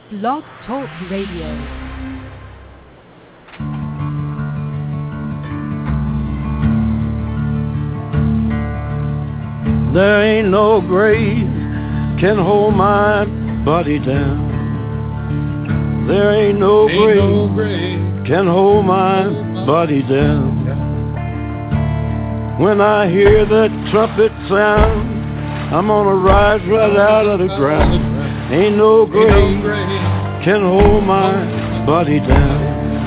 Blog Talk Radio. There ain't no grave can hold my body down. There ain't no grave can hold my body down. When I hear that trumpet sound, I'm gonna rise right out of the ground. Ain't no grave can hold my body down.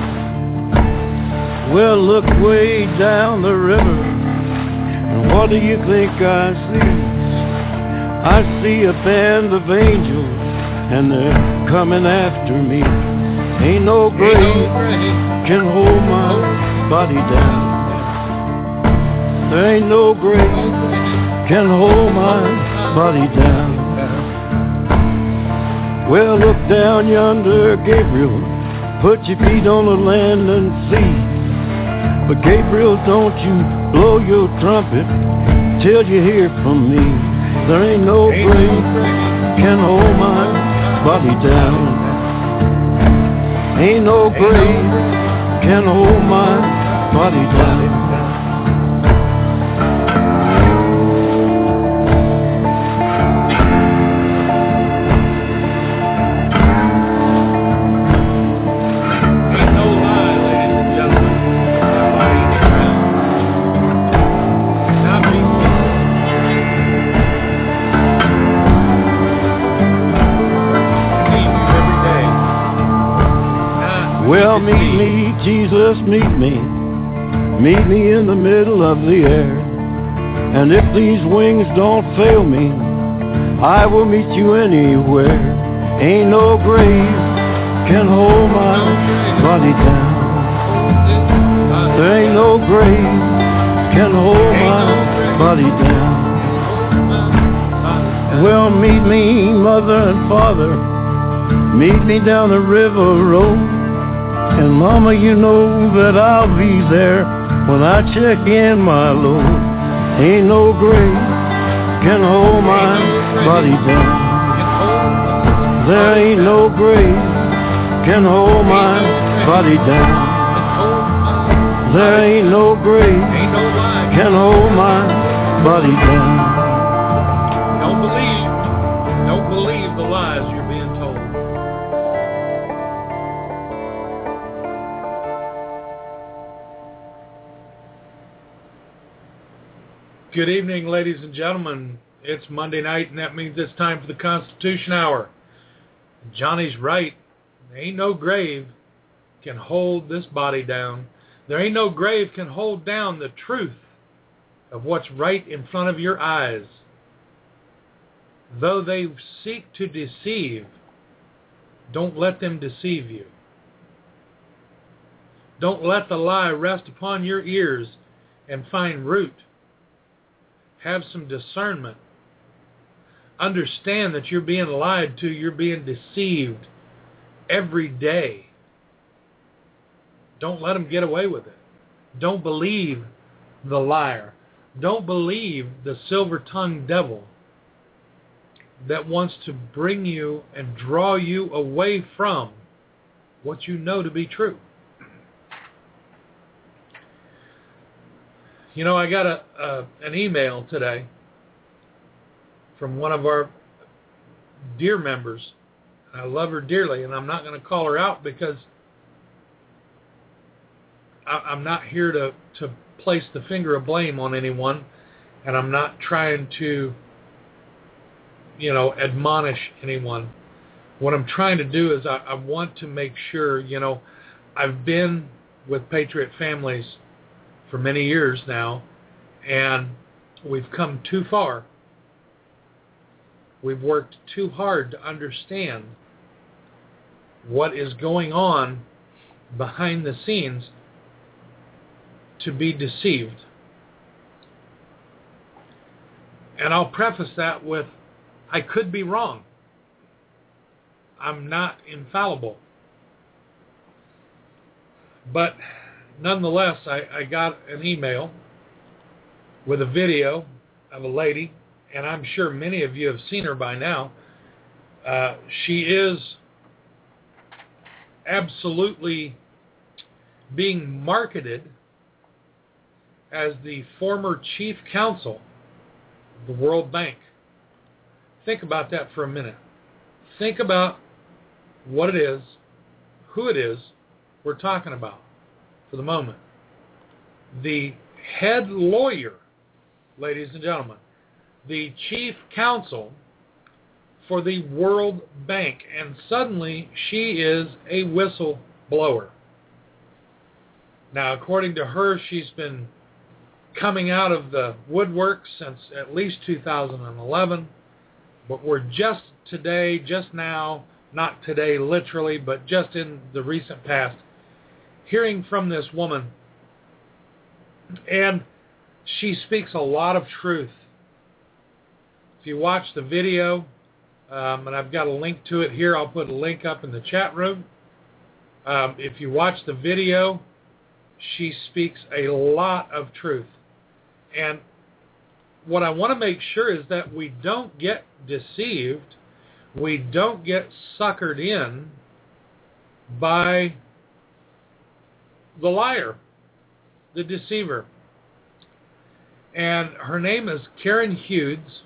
Well, look way down the river, and what do you think I see? I see a band of angels, and they're coming after me. Ain't no grave can hold my body down. There ain't no grave can hold my body down. Well, look down yonder, Gabriel, put your feet on the land and see. But Gabriel, don't you blow your trumpet till you hear from me. There ain't no grave can hold my body down. Ain't no grave can hold my body down. Well, meet me, Jesus, meet me in the middle of the air. And if these wings don't fail me, I will meet you anywhere. Ain't no grave can hold my body down. There ain't no grave can hold my body down. Well, meet me, mother and father, meet me down the river road. And mama, you know that I'll be there when I check in my load. Ain't no grave can hold my body down. There ain't no grave can hold my body down. There ain't no grave can hold my body down. Don't believe the lies you're being told. Good evening, ladies and gentlemen. It's Monday night, and that means it's time for the Constitution Hour. Johnny's right. There ain't no grave can hold this body down. There ain't no grave can hold down the truth of what's right in front of your eyes. Though they seek to deceive, don't let them deceive you. Don't let the lie rest upon your ears and find root. Have some discernment. Understand that you're being lied to, you're being deceived every day. Don't let them get away with it. Don't believe the liar. Don't believe the silver-tongued devil that wants to bring you and draw you away from what you know to be true. You know, I got an email today from one of our dear members. I love her dearly, and I'm not going to call her out because I'm not here to place the finger of blame on anyone, and I'm not trying to, admonish anyone. What I'm trying to do is I want to make sure, I've been with Patriot Families for many years now, and we've come too far. We've worked too hard to understand what is going on behind the scenes to be deceived. And I'll preface that with, I could be wrong. I'm not infallible. But nonetheless, I got an email with a video of a lady, and I'm sure many of you have seen her by now. She is absolutely being marketed as the former chief counsel of the World Bank. Think about that for a minute. Think about what it is, who it is we're talking about for the moment. The head lawyer, ladies and gentlemen, the chief counsel for the World Bank, and suddenly she is a whistleblower. Now, according to her, she's been coming out of the woodwork since at least 2011, but we're just today, just now, not today literally, but just in the recent past, hearing from this woman, and she speaks a lot of truth. If you watch the video, and I've got a link to it here, I'll put a link up in the chat room. If you watch the video, she speaks a lot of truth. And what I want to make sure is that we don't get deceived, we don't get suckered in by the liar, the deceiver. And her name is Karen Hughes,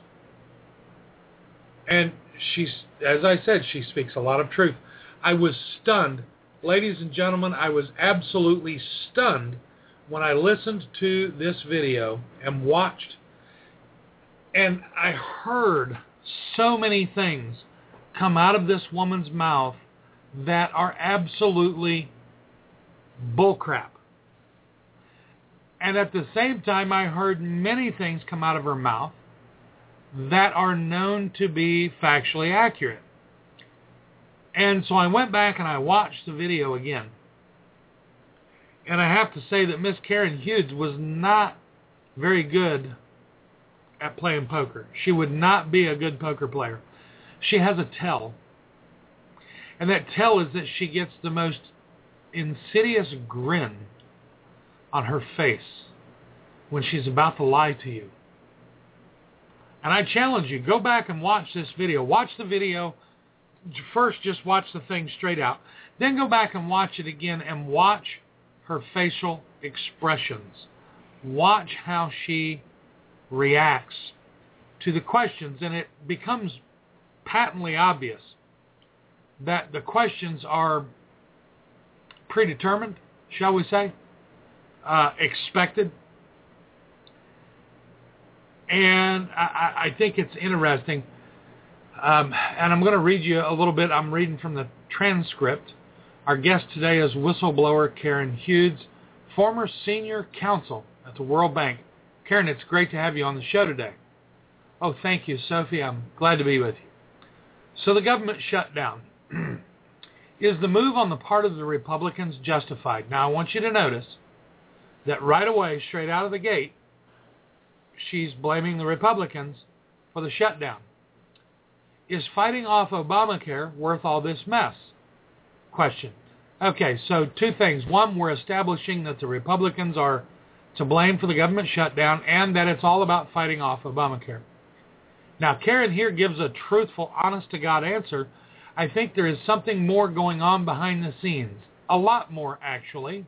and she's, as I said, she speaks a lot of truth. I was stunned, ladies and gentlemen, I was absolutely stunned when I listened to this video and watched, and I heard so many things come out of this woman's mouth that are absolutely bullcrap. And at the same time, I heard many things come out of her mouth that are known to be factually accurate. And so I went back and I watched the video again. And I have to say that Miss Karen Hughes was not very good at playing poker. She would not be a good poker player. She has a tell. And that tell is that she gets the most insidious grin on her face when she's about to lie to you. And I challenge you, go back and watch this video. Watch the video. First, just watch the thing straight out. Then go back and watch it again and watch her facial expressions. Watch how she reacts to the questions. And it becomes patently obvious that the questions are predetermined, shall we say, expected. And I think it's interesting. And I'm going to read you a little bit. I'm reading from the transcript. Our guest today is whistleblower Karen Hughes, former senior counsel at the World Bank. Karen, it's great to have you on the show today. Oh, thank you, Sophie. I'm glad to be with you. So the government shutdown. Is the move on the part of the Republicans justified? Now, I want you to notice that right away, straight out of the gate, she's blaming the Republicans for the shutdown. Is fighting off Obamacare worth all this mess? Question. Okay, so two things. One, we're establishing that the Republicans are to blame for the government shutdown and that it's all about fighting off Obamacare. Now, Karen here gives a truthful, honest-to-God answer. I think there is something more going on behind the scenes. A lot more, actually.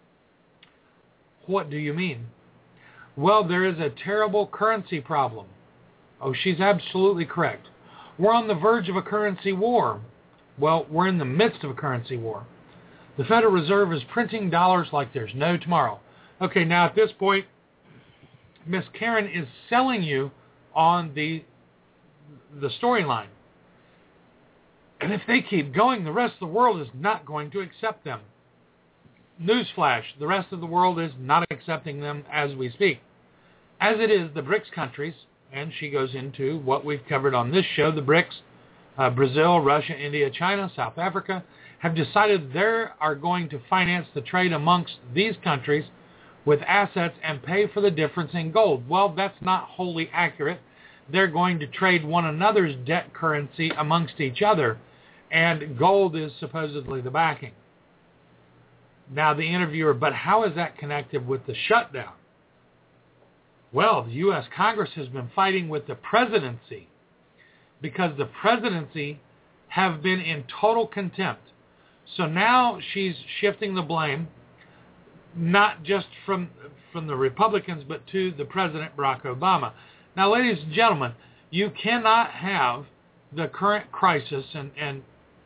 What do you mean? Well, there is a terrible currency problem. Oh, she's absolutely correct. We're on the verge of a currency war. Well, we're in the midst of a currency war. The Federal Reserve is printing dollars like there's no tomorrow. Okay, now at this point, Miss Karen is selling you on the storyline. And if they keep going, the rest of the world is not going to accept them. Newsflash, the rest of the world is not accepting them as we speak. As it is, the BRICS countries, and she goes into what we've covered on this show, the BRICS, Brazil, Russia, India, China, South Africa, have decided they are going to finance the trade amongst these countries with assets and pay for the difference in gold. Well, that's not wholly accurate. They're going to trade one another's debt currency amongst each other, and gold is supposedly the backing. Now, the interviewer, but how is that connected with the shutdown? Well, the U.S. Congress has been fighting with the presidency because the presidency have been in total contempt. So now she's shifting the blame, not just from the Republicans, but to the President, Barack Obama. Now, ladies and gentlemen, you cannot have the current crisis and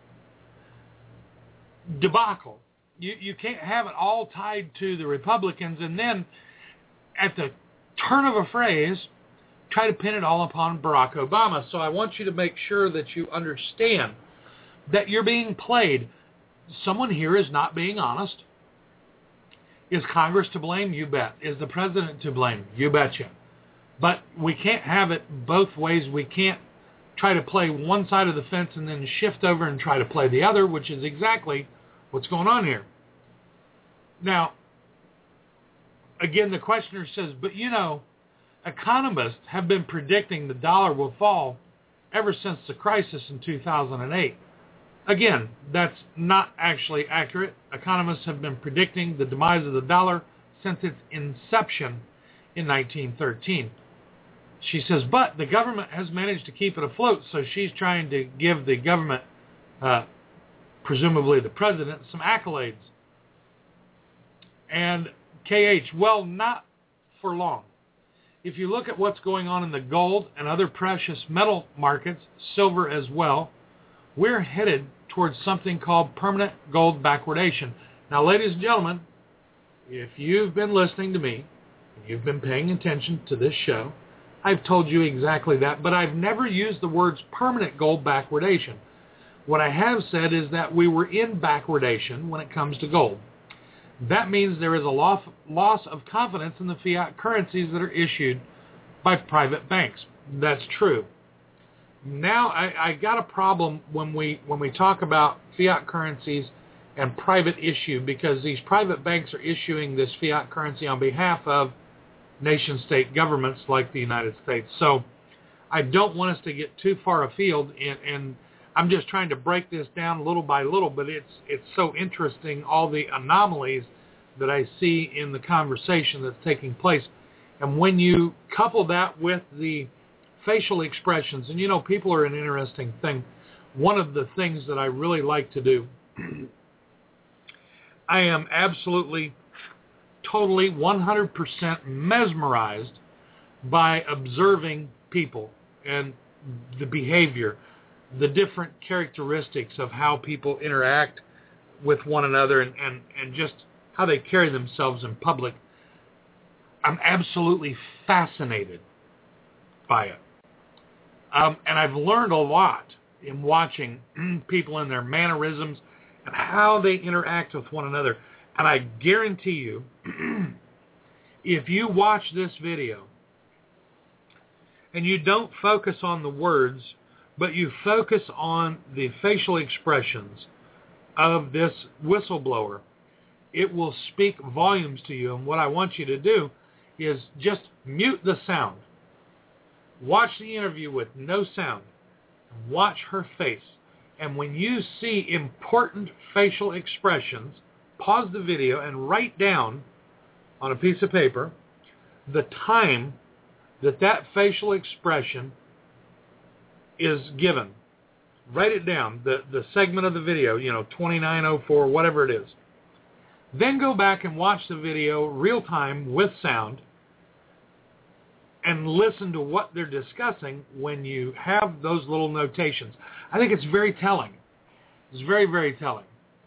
debacle. You can't have it all tied to the Republicans and then at the turn of a phrase try to pin it all upon Barack Obama. So I want you to make sure that you understand that you're being played. Someone here is not being honest. Is Congress to blame? You bet. Is the president to blame? You betcha. But we can't have it both ways. We can't try to play one side of the fence and then shift over and try to play the other, which is exactly what's going on here. Now, again, the questioner says, but you know, economists have been predicting the dollar will fall ever since the crisis in 2008. Again, that's not actually accurate. Economists have been predicting the demise of the dollar since its inception in 1913. She says, but the government has managed to keep it afloat, so she's trying to give the government, presumably the president, some accolades. And KH, well, not for long. If you look at what's going on in the gold and other precious metal markets, silver as well, we're headed towards something called permanent gold backwardation. Now, ladies and gentlemen, if you've been listening to me, and you've been paying attention to this show, I've told you exactly that, but I've never used the words permanent gold backwardation. What I have said is that we were in backwardation when it comes to gold. That means there is a loss of confidence in the fiat currencies that are issued by private banks. That's true. Now I got a problem when we talk about fiat currencies and private issue, because these private banks are issuing this fiat currency on behalf of nation-state governments like the United States. So I don't want us to get too far afield, and I'm just trying to break this down little by little, but it's so interesting, all the anomalies that I see in the conversation that's taking place. And when you couple that with the facial expressions, and you know, people are an interesting thing. One of the things that I really like to do, I am absolutely, totally, 100% mesmerized by observing people and the behavior, the different characteristics of how people interact with one another and just how they carry themselves in public. I'm absolutely fascinated by it. And I've learned a lot in watching people and their mannerisms and how they interact with one another. And I guarantee you, if you watch this video and you don't focus on the words, but you focus on the facial expressions of this whistleblower, it will speak volumes to you. And what I want you to do is just mute the sound. Watch the interview with no sound. Watch her face. And when you see important facial expressions, pause the video and write down on a piece of paper the time that facial expression is given. Write it down, the segment of the video, 29:04, whatever it is. Then go back and watch the video real time with sound and listen to what they're discussing when you have those little notations. I think it's very telling. It's very, very telling.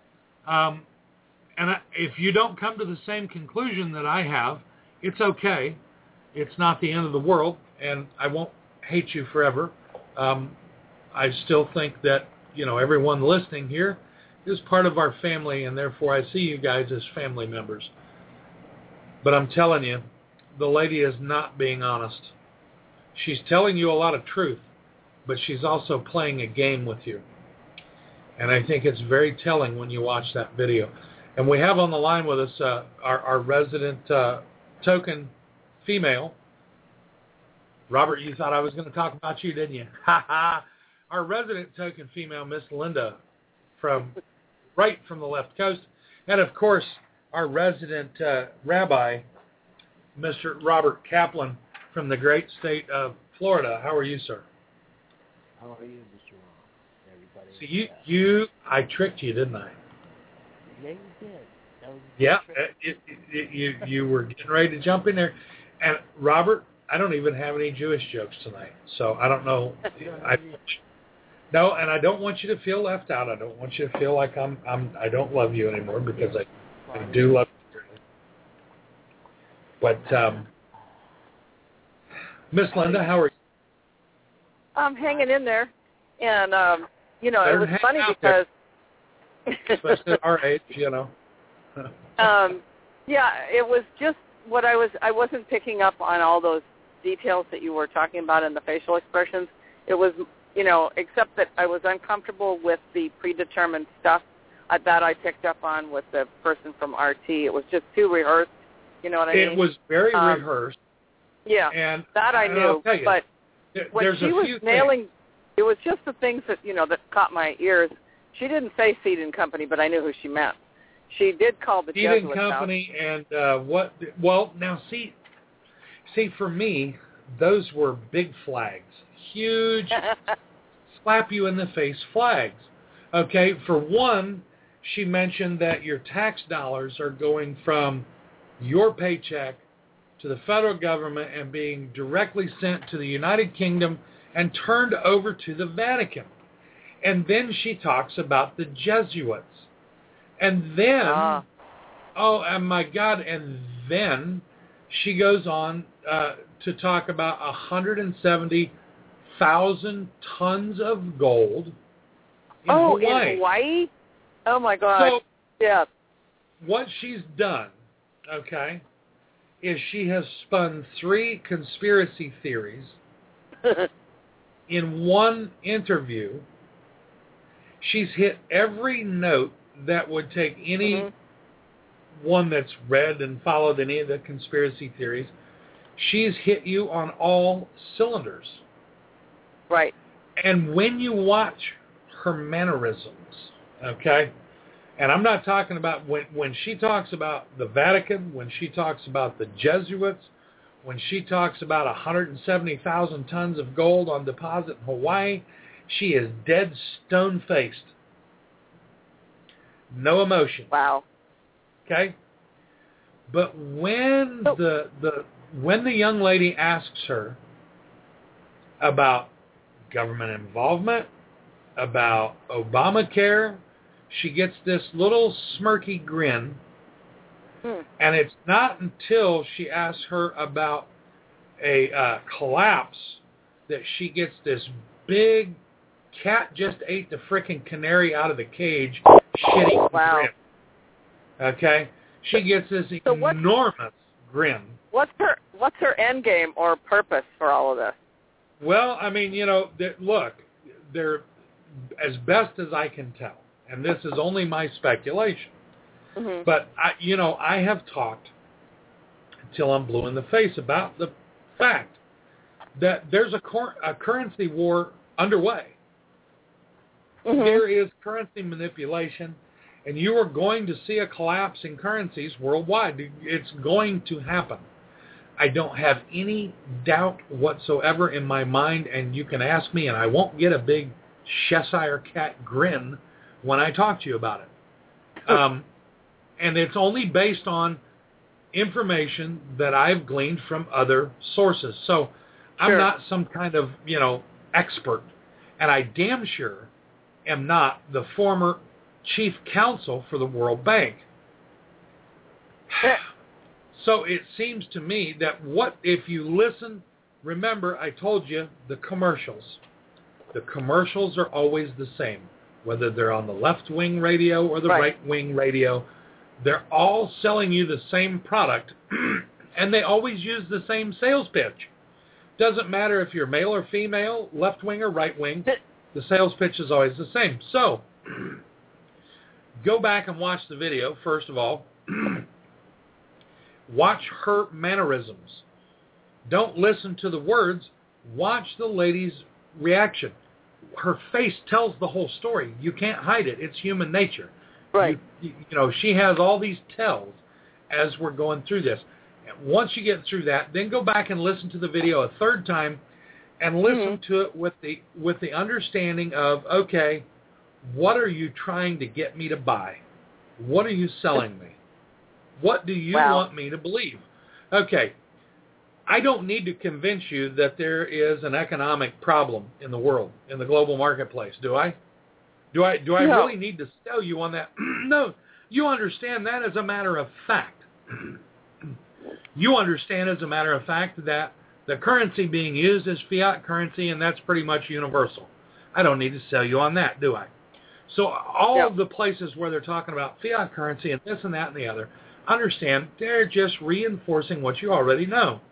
And if you don't come to the same conclusion that I have, it's okay. It's not the end of the world, and I won't hate you forever. I still think that, everyone listening here is part of our family, and therefore I see you guys as family members. But I'm telling you, the lady is not being honest. She's telling you a lot of truth, but she's also playing a game with you. And I think it's very telling when you watch that video. And we have on the line with us our resident token female. Robert, you thought I was going to talk about you, didn't you? Our resident token female, Miss Linda, right from the left coast. And, of course, our resident rabbi, Mr. Robert Kaplan, from the great state of Florida. How are you, sir? How are you, Mr. Ron? Everybody. See, I tricked you, didn't I? Yeah, you did. That was Yeah, you were getting ready to jump in there. And Robert, I don't even have any Jewish jokes tonight, so I don't know. No, and I don't want you to feel left out. I don't want you to feel like I don't love you anymore, because I do love you. But Miss Linda, how are you? I'm hanging in there, and it Better was hang funny out because, especially at our age, yeah, it was just what I wasn't picking up on all those details that you were talking about in the facial expressions. It was, except that I was uncomfortable with the predetermined stuff that I picked up on with the person from RT. It was just too rehearsed. You know what I mean? It was very rehearsed. Yeah, and that I knew. I'll tell you, but when she was nailing, it was just the things that that caught my ears. She didn't say Seed and Company, but I knew who she meant. She did call the Seed Jesuit and Company, and what? Well, now see, for me, those were big flags, huge, slap you in the face flags. Okay, for one, she mentioned that your tax dollars are going from your paycheck to the federal government and being directly sent to the United Kingdom and turned over to the Vatican. And then she talks about the Jesuits. And then, oh my God, and then she goes on to talk about 170,000 tons of gold in Hawaii. In Hawaii? Oh, my God. So, yeah. What she's done, okay, is she has spun 3 conspiracy theories in one interview. She's hit every note that would take any one that's read and followed any of the conspiracy theories. She's hit you on all cylinders. Right. And when you watch her mannerisms, okay, and I'm not talking about when she talks about the Vatican, when she talks about the Jesuits, when she talks about 170,000 tons of gold on deposit in Hawaii, she is dead stone-faced. No emotion. Wow. Okay? But when when the young lady asks her about government involvement, about Obamacare, she gets this little smirky grin. And it's not until she asks her about a collapse that she gets this big cat just ate the frickin' canary out of the cage shitty grin. Okay? She gets this enormous grin. What's her end game or purpose for all of this? Well, I mean, look, they're as best as I can tell, and this is only my speculation. But I have talked until I'm blue in the face about the fact that there's a currency war underway. There is currency manipulation, and you are going to see a collapse in currencies worldwide. It's going to happen. I don't have any doubt whatsoever in my mind, and you can ask me, and I won't get a big Cheshire cat grin when I talk to you about it. And it's only based on information that I've gleaned from other sources. So I'm not some kind of, expert. And I damn sure am not the former chief counsel for the World Bank. So it seems to me that if you listen, remember I told you the commercials. The commercials are always the same, whether they're on the left-wing radio or the right-wing radio. They're all selling you the same product, and they always use the same sales pitch. Doesn't matter if you're male or female, left-wing or right-wing, the sales pitch is always the same. So, go back and watch the video, first of all. Watch her mannerisms. Don't listen to the words. Watch the lady's reaction. Her face tells the whole story. You can't hide it. It's human nature. Right. She has all these tells as we're going through this. And once you get through that, then go back and listen to the video a third time and listen to it with the understanding of, okay, what are you trying to get me to buy? What are you selling me? What do you want me to believe? Okay, I don't need to convince you that there is an economic problem in the world, in the global marketplace, do I? Do I No. really need to sell you on that? No, you understand that as a matter of fact. You understand as a matter of fact that the currency being used is fiat currency, and that's pretty much universal. I don't need to sell you on that, do I? So all of the places where they're talking about fiat currency and this and that and the other, understand they're just reinforcing what you already know.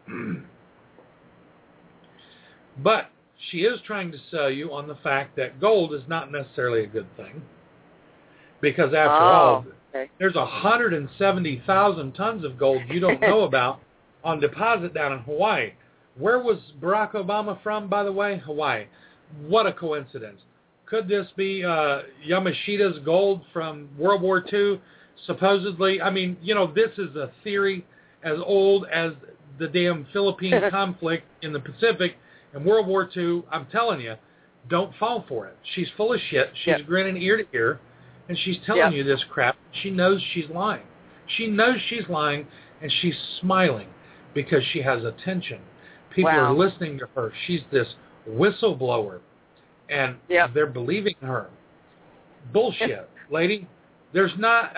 But she is trying to sell you on the fact that gold is not necessarily a good thing. Because after all, there's 170,000 tons of gold you don't know about on deposit down in Hawaii. Where was Barack Obama from, by the way? Hawaii. What a coincidence. Could this be Yamashita's gold from World War II? Supposedly, I mean, this is a theory as old as the damn Philippine conflict in the Pacific and World War II. I'm telling you, don't fall for it. She's full of shit. She's grinning ear to ear, and she's telling you this crap. She knows she's lying. She knows she's lying, and she's smiling because she has attention. People are listening to her. She's this whistleblower, and they're believing her. Bullshit, lady. There's not,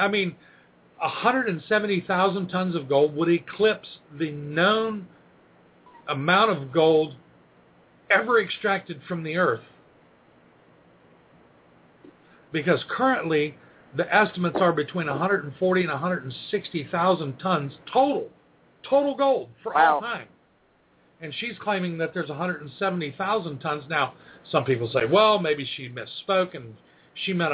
170,000 tons of gold would eclipse the known amount of gold ever extracted from the earth. Because currently, the estimates are between 140 and 160,000 tons total gold for all time. And she's claiming that there's 170,000 tons. Now, some people say, well, maybe she misspoke and she meant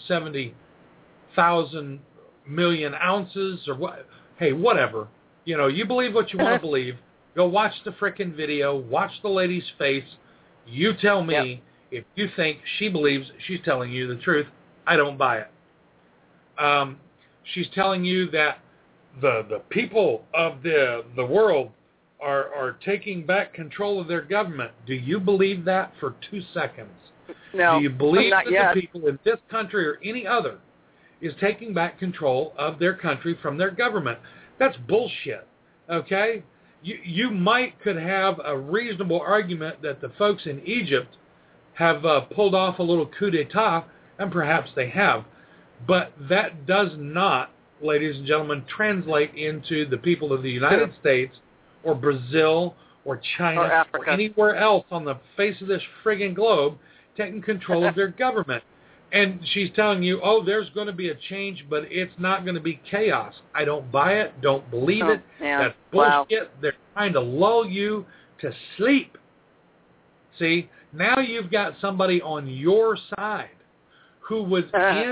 170,000 million ounces or what. Hey, whatever. You believe what you want to believe. Go watch the frickin' video. Watch the lady's face. You tell me if you think she believes she's telling you the truth. I don't buy it. She's telling you that the people of the world are taking back control of their government. Do you believe that for 2 seconds? No. Do you believe not that yet. the people in this country or any other is taking back control of their country from their government? That's bullshit, okay? You could have a reasonable argument that the folks in Egypt have pulled off a little coup d'etat, and perhaps they have. But that does not, ladies and gentlemen, translate into the people of the United States or Brazil or China or Africa or anywhere else on the face of this friggin' globe taking control of their government. And she's telling you, there's going to be a change, but it's not going to be chaos. I don't buy it. Don't believe it. That's bullshit. They're trying to lull you to sleep. See, now you've got somebody on your side who was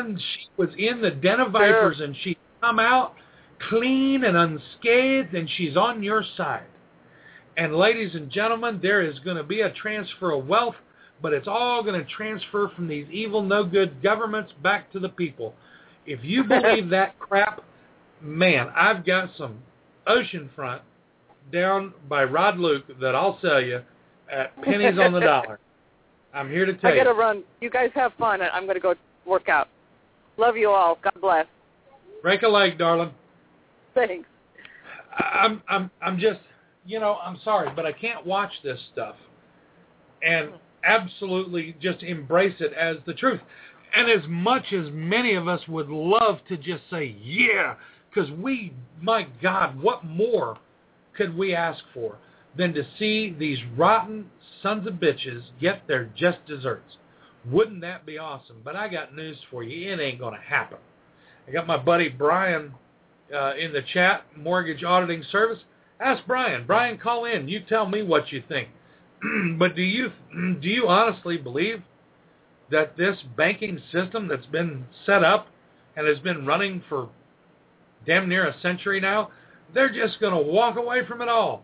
in the den of vipers, and she come out clean and unscathed, and she's on your side. And ladies and gentlemen, there is going to be a transfer of wealth, but it's all going to transfer from these evil, no-good governments back to the people. If you believe that crap, man, I've got some oceanfront down by Rod Luke that I'll sell you at pennies on the dollar. I'm here to tell you. I got to run. You guys have fun. I'm going to go work out. Love you all. God bless. Break a leg, darling. Thanks. I'm just, I'm sorry, but I can't watch this stuff and absolutely just embrace it as the truth. And as much as many of us would love to just say, yeah, because my God, what more could we ask for than to see these rotten sons of bitches get their just desserts? Wouldn't that be awesome? But I got news for you. It ain't going to happen. I got my buddy Brian in the chat, Mortgage Auditing Service. Ask Brian. Brian, call in. You tell me what you think. But do you honestly believe that this banking system that's been set up and has been running for damn near a century now, they're just going to walk away from it all?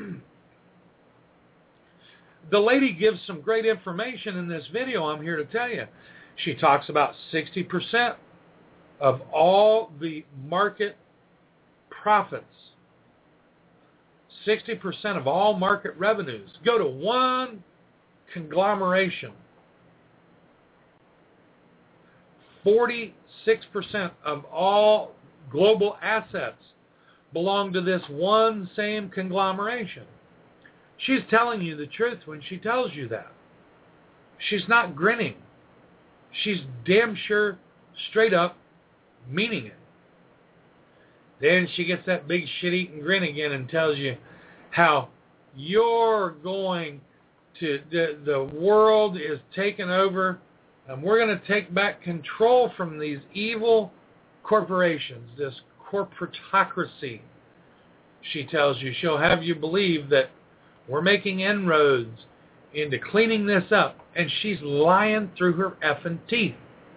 The lady gives some great information in this video, I'm here to tell you. She talks about 60% of all the market profits, 60% of all market revenues go to one conglomeration. 46% of all global assets belong to this one same conglomeration. She's telling you the truth when she tells you that. She's not grinning. She's damn sure straight up meaning it. Then she gets that big shit-eating grin again and tells you how you're going to, the world is taken over, and we're going to take back control from these evil corporations, this corporatocracy. She tells you, she'll have you believe that we're making inroads into cleaning this up, and she's lying through her effing teeth.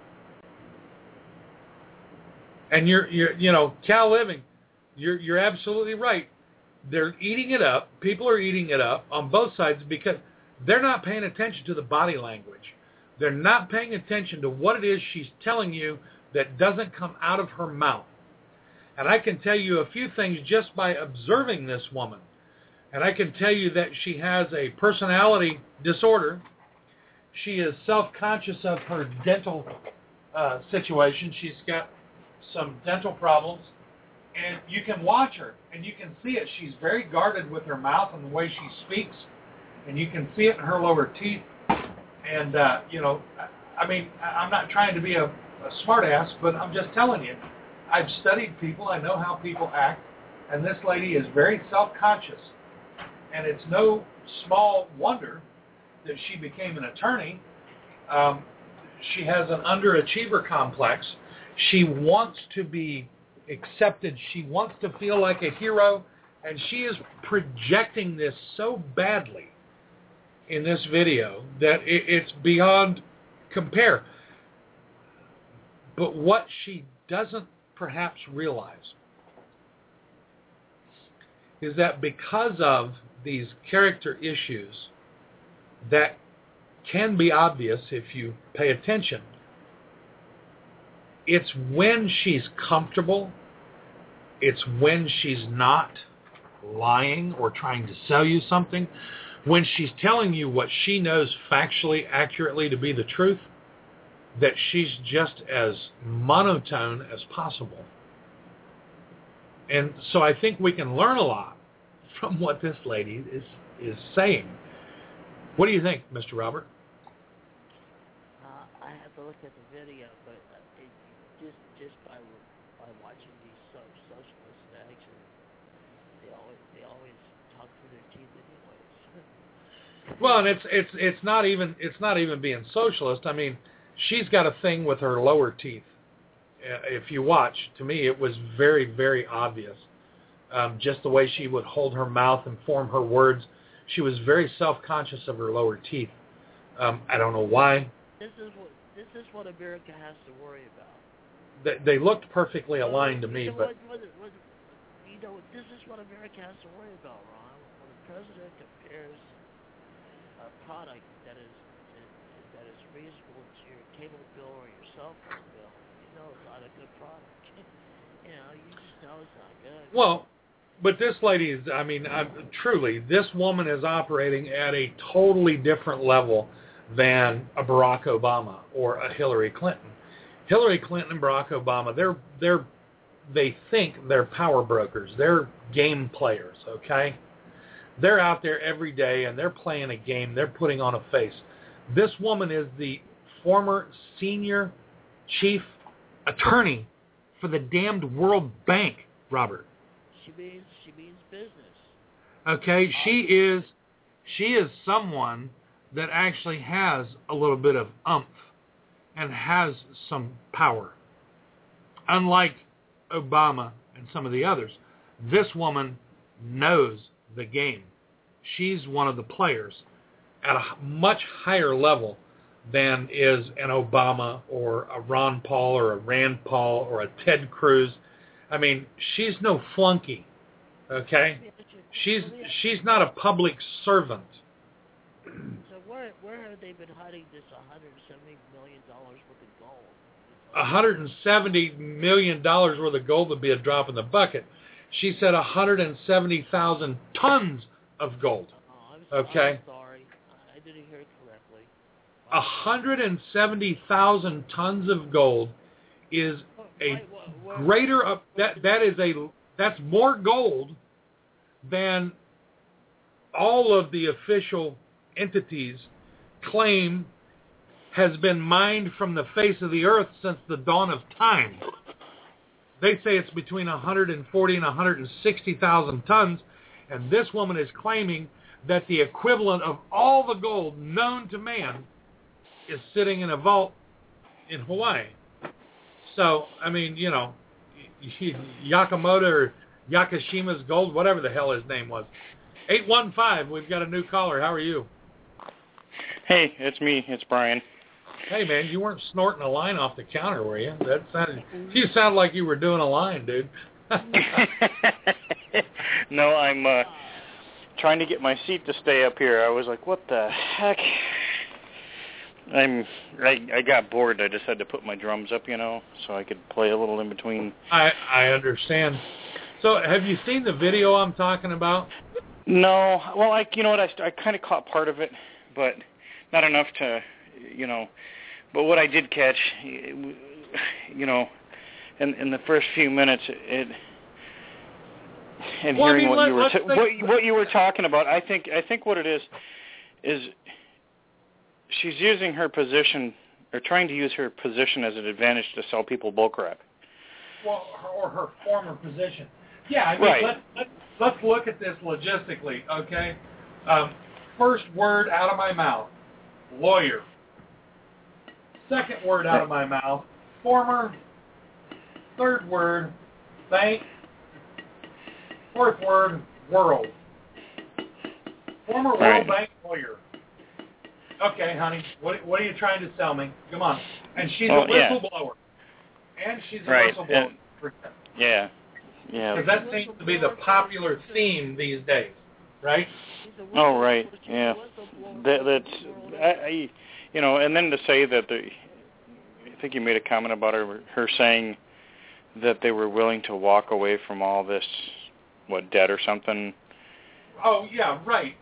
And Cal Living, you're absolutely right. They're eating it up. People are eating it up on both sides because they're not paying attention to the body language. They're not paying attention to what it is she's telling you that doesn't come out of her mouth. And I can tell you a few things just by observing this woman. And I can tell you that she has a personality disorder. She is self-conscious of her dental situation. She's got some dental problems. And you can watch her, and you can see it. She's very guarded with her mouth and the way she speaks. And you can see it in her lower teeth. And, I mean, I'm not trying to be a smart-ass, but I'm just telling you. I've studied people. I know how people act. And this lady is very self-conscious. And it's no small wonder that she became an attorney. She has an underachiever complex. She wants to be accepted. She wants to feel like a hero. And she is projecting this so badly in this video that it's beyond compare. But what she doesn't perhaps realize is that because of these character issues that can be obvious if you pay attention, it's when she's comfortable, it's when she's not lying or trying to sell you something, when she's telling you what she knows factually accurately to be the truth, that she's just as monotone as possible. And so I think we can learn a lot from what this lady is saying. What do you think, Mr. Robert? I have to look at the video, but just by watching these socialists, actually, they always talk through their teeth anyways. Well, and it's not even being socialist. I mean, she's got a thing with her lower teeth. If you watch, to me, it was very, very obvious. Just the way she would hold her mouth and form her words. She was very self-conscious of her lower teeth. I don't know why. This is what America has to worry about. They looked perfectly aligned to me, but... this is what America has to worry about, Ron. When the president compares a product that is reasonable to your cable bill or your cell phone bill, you know it's not a good product. You just know it's not good. Well, but this lady is, truly, this woman is operating at a totally different level than a Barack Obama or a Hillary Clinton. Hillary Clinton and Barack Obama, they think they're power brokers. They're game players, okay? They're out there every day, and they're playing a game. They're putting on a face. This woman is the former senior chief attorney for the damned World Bank, Robert. She means business. Okay, she is someone that actually has a little bit of oomph and has some power. Unlike Obama and some of the others, this woman knows the game. She's one of the players at a much higher level than is an Obama or a Ron Paul or a Rand Paul or a Ted Cruz. I mean, she's no flunky, okay? She's not a public servant. So where have they been hiding this $170 million worth of gold? $170 million worth of gold would be a drop in the bucket. She said 170,000 tons of gold. Okay? I'm sorry. I didn't hear it correctly. 170,000 tons of gold is a greater that's more gold than all of the official entities claim has been mined from the face of the earth since the dawn of time. They say it's between 140 and 160,000 tons, and this woman is claiming that the equivalent of all the gold known to man is sitting in a vault in Hawaii. So, I mean, you know, Yakamoto or Yakishima's gold, whatever the hell his name was. 815, we've got a new caller. How are you? Hey, it's me. It's Brian. Hey, man, you weren't snorting a line off the counter, were you? You sound like you were doing a line, dude. No, I'm trying to get my seat to stay up here. I was like, what the heck? I got bored. I just had to put my drums up, you know, so I could play a little in between. I understand. So have you seen the video I'm talking about? No. Well, you know what, I kind of caught part of it, but not enough to, you know. But what I did catch, you know, in the first few minutes, hearing what you were talking about, I think what it is she's using her position, or trying to use her position as an advantage to sell people bullcrap. Well, or her former position. Yeah, I mean, right. Let's look at this logistically, okay? First word out of my mouth, lawyer. Second word out of my mouth, former. Third word, bank. Fourth word, world. Former World Bank lawyer. Okay, honey, what are you trying to sell me? Come on. And she's a whistleblower. Yeah. And she's a whistleblower. Yeah. Yeah. Because that seems to be the popular theme these days, right? Oh, right. Yeah. That's you know, and then to say that I think you made a comment about her saying that they were willing to walk away from all this, debt or something. Oh yeah, right.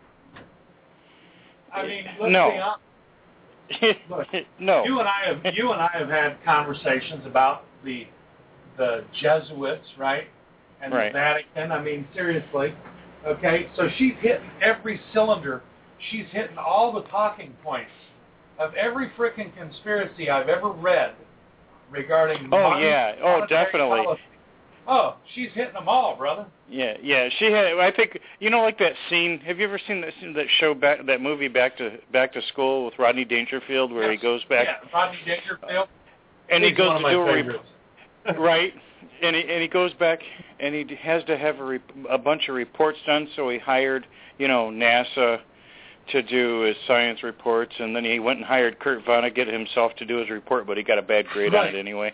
I mean, let's be honest. Look, no. You and I have had conversations about the Jesuits, right? And the Vatican. I mean, seriously. Okay, so she's hitting every cylinder. She's hitting all the talking points of every freaking conspiracy I've ever read regarding definitely. policy. Oh, she's hitting them all, brother. Yeah. She had. I think like that scene. Have you ever seen that show that movie Back to School with Rodney Dangerfield, where he goes back? Yeah, Rodney Dangerfield. And he goes to do a right. And he goes back and he has to have a bunch of reports done. So he hired NASA to do his science reports, and then he went and hired Kurt Vonnegut himself to do his report, but he got a bad grade on it anyway.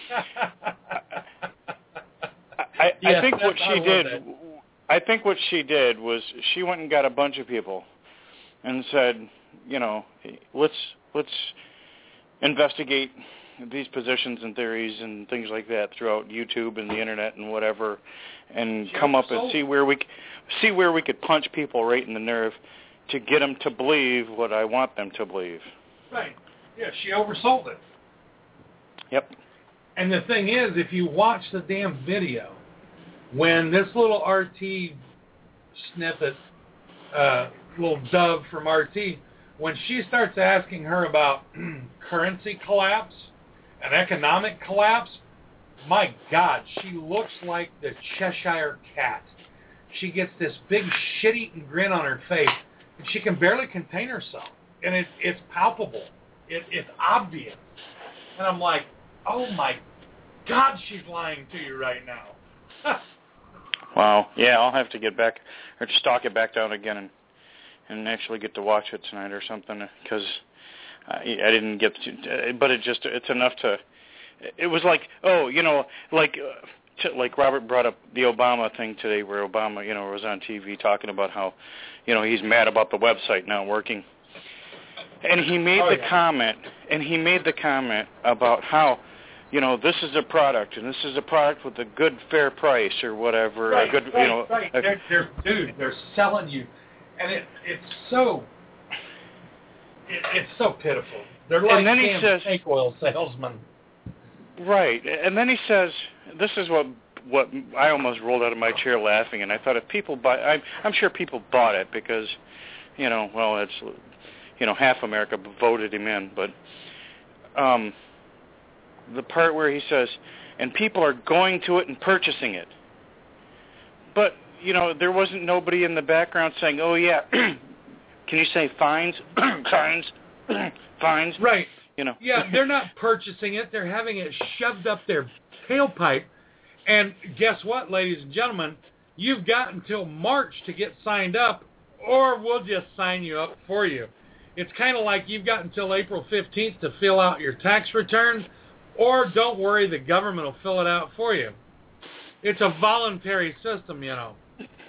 I think what she did was she went and got a bunch of people and said, let's investigate these positions and theories and things like that throughout YouTube and the internet and whatever, and come up and see where we could punch people right in the nerve to get them to believe what I want them to believe. Right. Yeah, she oversold it. Yep. And the thing is, if you watch the damn video, when this little RT snippet, little dove from RT, when she starts asking her about currency collapse and economic collapse, my God, she looks like the Cheshire Cat. She gets this big shit-eating grin on her face, and she can barely contain herself. And it's palpable. It's obvious. And I'm like, oh my God, she's lying to you right now. Wow. Yeah, I'll have to get back, or stalk it back down again and actually get to watch it tonight or something, because I didn't get to, but it's enough to, it was like, like Robert brought up the Obama thing today, where Obama, was on TV talking about how, he's mad about the website not working. And he made the comment about how, this is a product, and this is a product with a good, fair price or whatever. Right, right. They're selling you, and it's so pitiful. They're like snake oil salesmen. Right. And then he says, this is what I almost rolled out of my chair laughing, and I thought if people buy, I'm sure people bought it because, well, it's, half America voted him in, but the part where he says, and people are going to it and purchasing it. But, there wasn't nobody in the background saying, oh, yeah, can you say fines? Fines? Right. Yeah, they're not purchasing it. They're having it shoved up their tailpipe. And guess what, ladies and gentlemen? You've got until March to get signed up, or we'll just sign you up for you. It's kind of like you've got until April 15th to fill out your tax return, or don't worry, the government will fill it out for you. It's a voluntary system, Voluntary.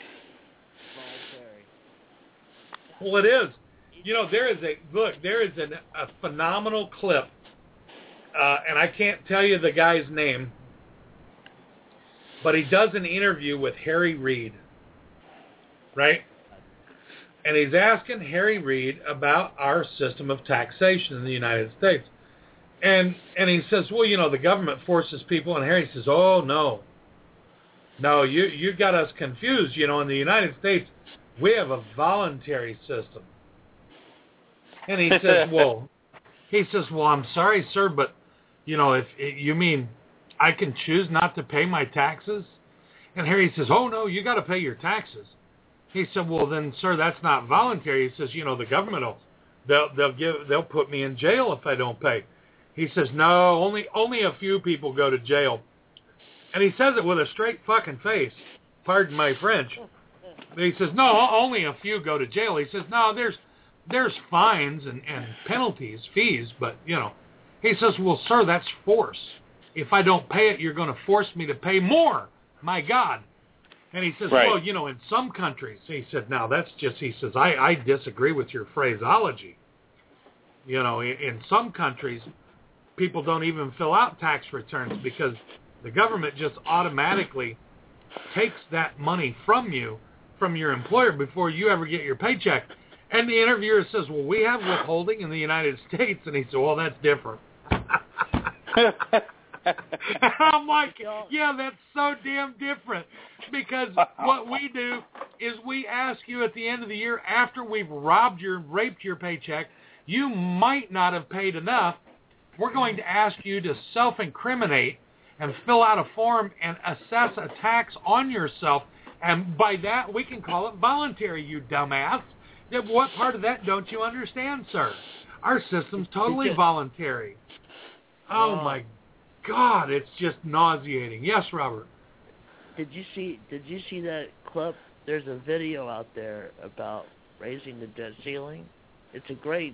Well, it is. There is a phenomenal clip, and I can't tell you the guy's name, but he does an interview with Harry Reid, right? And he's asking Harry Reid about our system of taxation in the United States. And he says, well, the government forces people, and Harry says, oh, no, you got us confused. In the United States, we have a voluntary system. And he says, well, I'm sorry, sir, but, if you mean I can choose not to pay my taxes? And Harry says, oh, no, you got to pay your taxes. He said, well, then, sir, that's not voluntary. He says, the government they'll put me in jail if I don't pay. He says, no, only a few people go to jail. And he says it with a straight fucking face. Pardon my French. He says, no, only a few go to jail. He says, no, there's fines and penalties, fees, but, He says, well, sir, that's force. If I don't pay it, you're going to force me to pay more. My God. And he says, right. Well, in some countries, he said, now that's just, he says, I disagree with your phraseology. In some countries, people don't even fill out tax returns because the government just automatically takes that money from you, from your employer, before you ever get your paycheck. And the interviewer says, well, we have withholding in the United States. And he said, well, that's different. I'm like, yeah, that's so damn different. Because what we do is we ask you at the end of the year, after we've raped your paycheck, you might not have paid enough. We're going to ask you to self-incriminate and fill out a form and assess a tax on yourself. And by that, we can call it voluntary, you dumbass. What part of that don't you understand, sir? Our system's totally voluntary. Oh, my God, it's just nauseating. Yes, Robert. Did you see that clip? There's a video out there about raising the debt ceiling. It's a great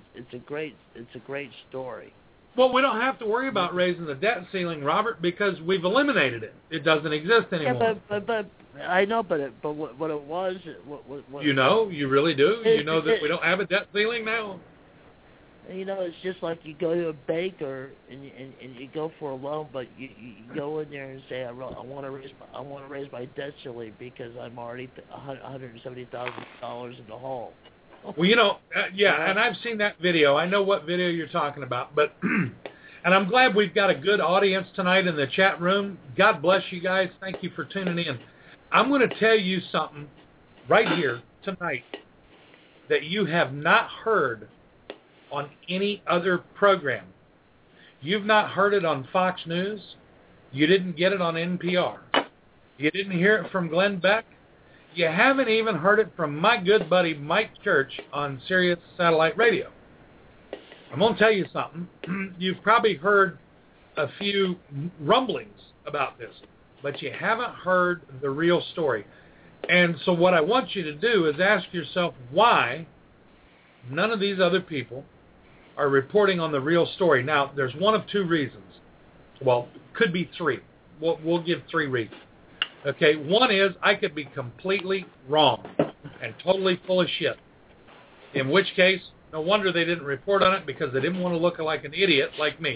story. Well, we don't have to worry about raising the debt ceiling, Robert, because we've eliminated it. It doesn't exist anymore. Yeah, but I know, but what it was, what you really do. You know that we don't have a debt ceiling now. It's just like you go to a bank and you go for a loan, but you go in there and say, I want to raise my debt ceiling because I'm already $170,000 in the hole. Well, and I've seen that video. I know what video you're talking about, but and I'm glad we've got a good audience tonight in the chat room. God bless you guys. Thank you for tuning in. I'm going to tell you something right here tonight that you have not heard on any other program. You've not heard it on Fox News. You didn't get it on NPR. You didn't hear it from Glenn Beck. You haven't even heard it from my good buddy Mike Church on Sirius Satellite Radio. I'm going to tell you something. You've probably heard a few rumblings about this, but you haven't heard the real story. And so what I want you to do is ask yourself why none of these other people are reporting on the real story. Now, there's one of two reasons. Well, could be three. We'll give three reasons. Okay, one is I could be completely wrong and totally full of shit. In which case, no wonder they didn't report on it because they didn't want to look like an idiot like me.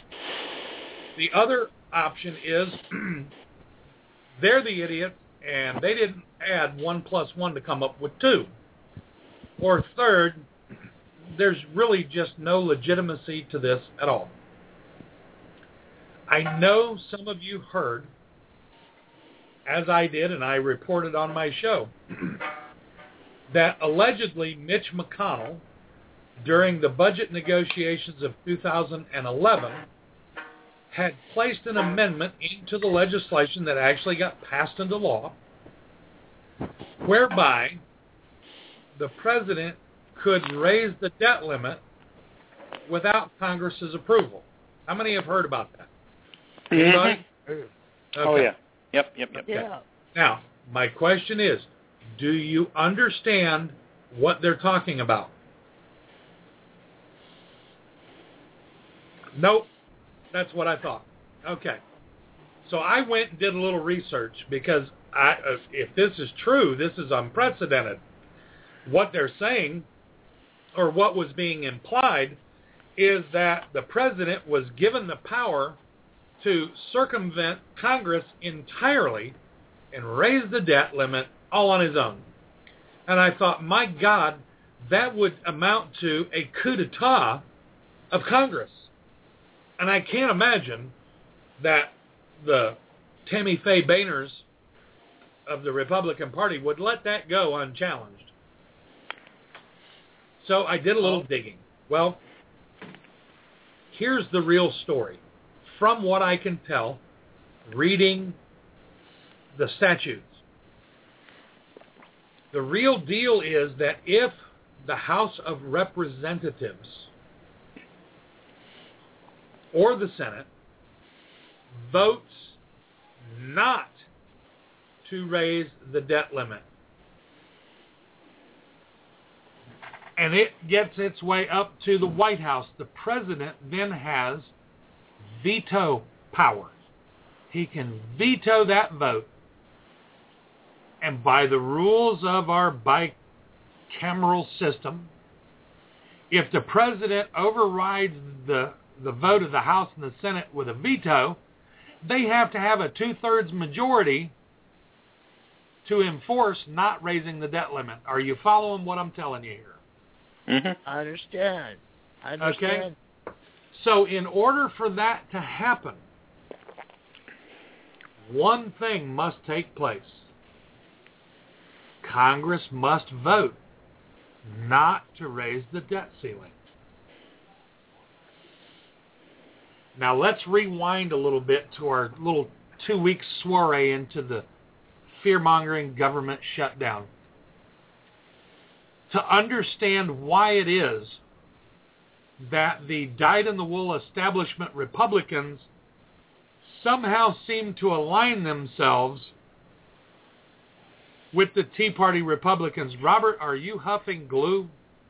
The other option is they're the idiots and they didn't add 1 + 1 to come up with 2. Or third, there's really just no legitimacy to this at all. I know some of you heard, as I did and I reported on my show, that allegedly Mitch McConnell, during the budget negotiations of 2011, had placed an amendment into the legislation that actually got passed into law, whereby the president could raise the debt limit without Congress's approval. How many have heard about that? Anybody? Okay. Oh, yeah. Yep. Okay. Yeah. Now, my question is, do you understand what they're talking about? Nope. That's what I thought. Okay. So I went and did a little research because if this is true, this is unprecedented. What they're saying, or what was being implied, is that the president was given the power to circumvent Congress entirely and raise the debt limit all on his own. And I thought, my God, that would amount to a coup d'etat of Congress. And I can't imagine that the Tammy Faye Boehners of the Republican Party would let that go unchallenged. So I did a little digging. Well, here's the real story. From what I can tell, reading the statutes, the real deal is that if the House of Representatives or the Senate votes not to raise the debt limit, and it gets its way up to the White House, the president then has veto power. He can veto that vote. And by the rules of our bicameral system, if the president overrides the vote of the House and the Senate with a veto, they have to have a 2/3 majority to enforce not raising the debt limit. Are you following what I'm telling you here? Mm-hmm. I understand. Okay? So in order for that to happen, one thing must take place. Congress must vote not to raise the debt ceiling. Now let's rewind a little bit to our little 2-week soiree into the fear-mongering government shutdown. To understand why it is that the dyed-in-the-wool establishment Republicans somehow seem to align themselves with the Tea Party Republicans. Robert, are you huffing glue?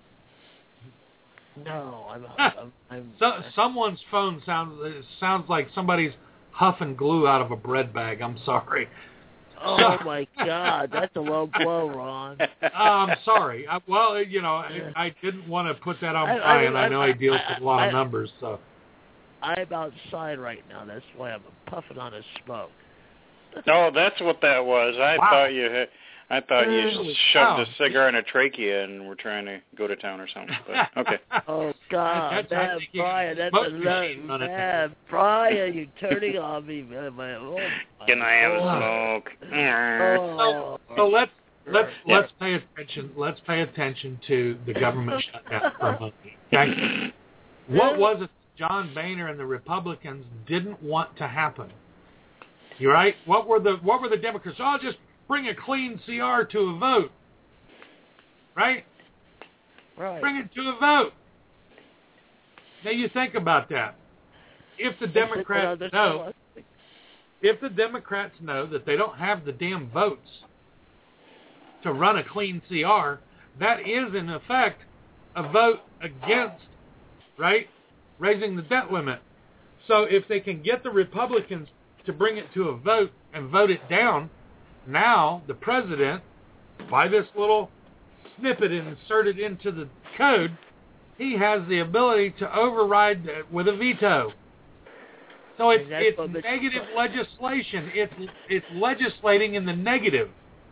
No, I'm someone's phone sounds like somebody's huffing glue out of a bread bag. I'm sorry. Oh, my God. That's a low blow, Ron. I'm sorry. I didn't want to put that on Brian. I know he deals with a lot of numbers. So I'm outside right now. That's why I'm puffing on his smoke. Oh, that's what that was. I thought you shoved a cigar in a trachea and were trying to go to town or something. But, okay. Oh, God. Brian, that's a lot. Man, Brian, you're turning on me, man. Can I have a smoke? So let's pay attention. Let's pay attention to the government shutdown for a moment. Okay? What was it John Boehner and the Republicans didn't want to happen? You right? What were the Democrats? Oh, just bring a clean CR to a vote. Right? Right. Bring it to a vote. Now you think about that. If the Democrats know that they don't have the damn votes to run a clean CR, that is in effect a vote against, right, raising the debt limit. So if they can get the Republicans to bring it to a vote and vote it down, now the president, by this little snippet inserted into the code, he has the ability to override with a veto. So it's negative legislation. It's legislating in the negative.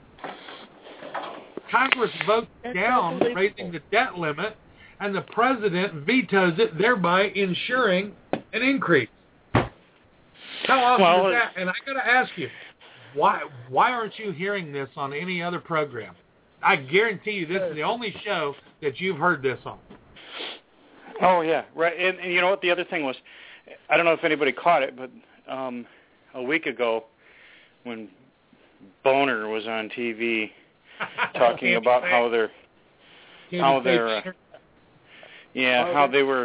Congress votes down raising the debt limit, and the president vetoes it, thereby ensuring an increase. How awesome is that? And I got to ask you, why aren't you hearing this on any other program? I guarantee you this is the only show that you've heard this on. Oh, yeah, right. And you know what the other thing was? I don't know if anybody caught it, but a week ago when Boner was on TV talking about how they were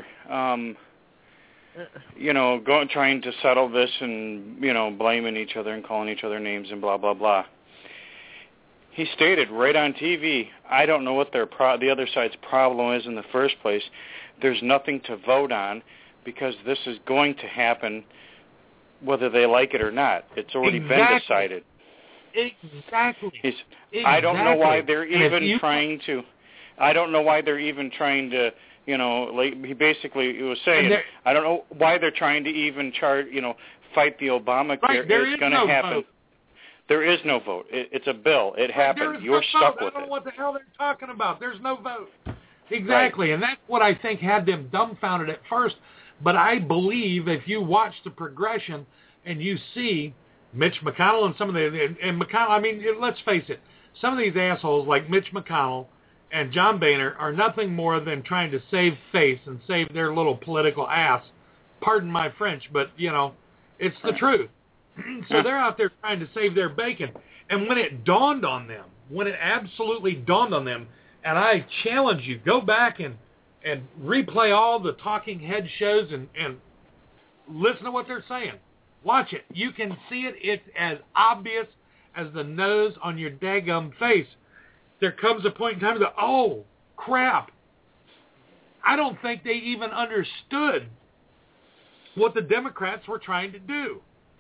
trying to settle this and, blaming each other and calling each other names and blah, blah, blah. He stated right on TV, I don't know what the other side's problem is in the first place. There's nothing to vote on because this is going to happen whether they like it or not. It's already been decided. Exactly. I don't know why they're even trying to. I don't know why they're even trying to. He basically was saying, I don't know why they're trying to even fight the Obamacare. Right, it's going to happen. Vote. There is no vote. It's a bill. It happened. You're stuck with it. I don't know what the hell they're talking about. There's no vote. Exactly, right. And that's what I think had them dumbfounded at first. But I believe if you watch the progression and you see Mitch McConnell and some of McConnell, I mean, let's face it, some of these assholes like Mitch McConnell and John Boehner are nothing more than trying to save face and save their little political ass. Pardon my French, but, it's the truth. So they're out there trying to save their bacon. And when it dawned on them, when it absolutely dawned on them, and I challenge you, go back and replay all the talking head shows and listen to what they're saying. Watch it. You can see it. It's as obvious as the nose on your daggum face. There comes a point in time that, oh, crap. I don't think they even understood what the Democrats were trying to do.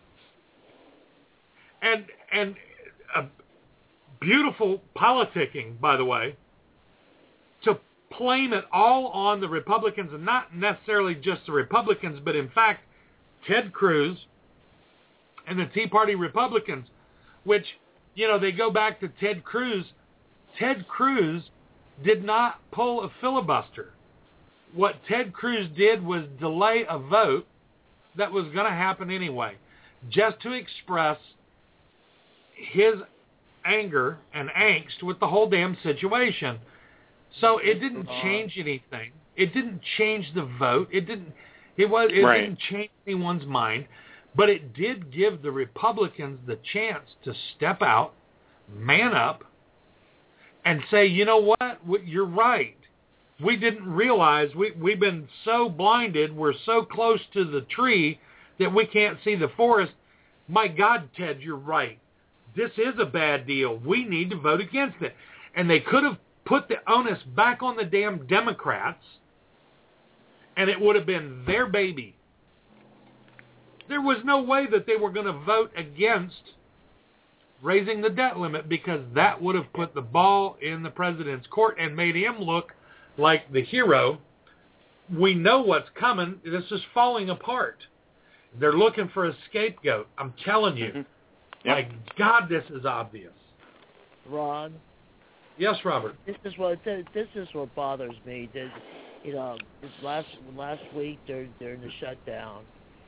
And beautiful politicking, by the way, to blame it all on the Republicans, and not necessarily just the Republicans, but in fact, Ted Cruz and the Tea Party Republicans, which, they go back to Ted Cruz. Ted Cruz did not pull a filibuster. What Ted Cruz did was delay a vote that was going to happen anyway, just to express his anger and angst with the whole damn situation. So it didn't change anything. It didn't change the vote. It didn't change anyone's mind, but it did give the Republicans the chance to step out, man up, and say, you know what, you're right. We didn't realize, we've been so blinded, we're so close to the tree that we can't see the forest. My God, Ted, you're right. This is a bad deal. We need to vote against it. And they could have put the onus back on the damn Democrats, and it would have been their baby. There was no way that they were going to vote against raising the debt limit, because that would have put the ball in the president's court and made him look like the hero. We know what's coming. This is falling apart. They're looking for a scapegoat. I'm telling you. Mm-hmm. Yep. My God, this is obvious. Ron? Yes, Robert? This is what bothers me. This last week during the shutdown,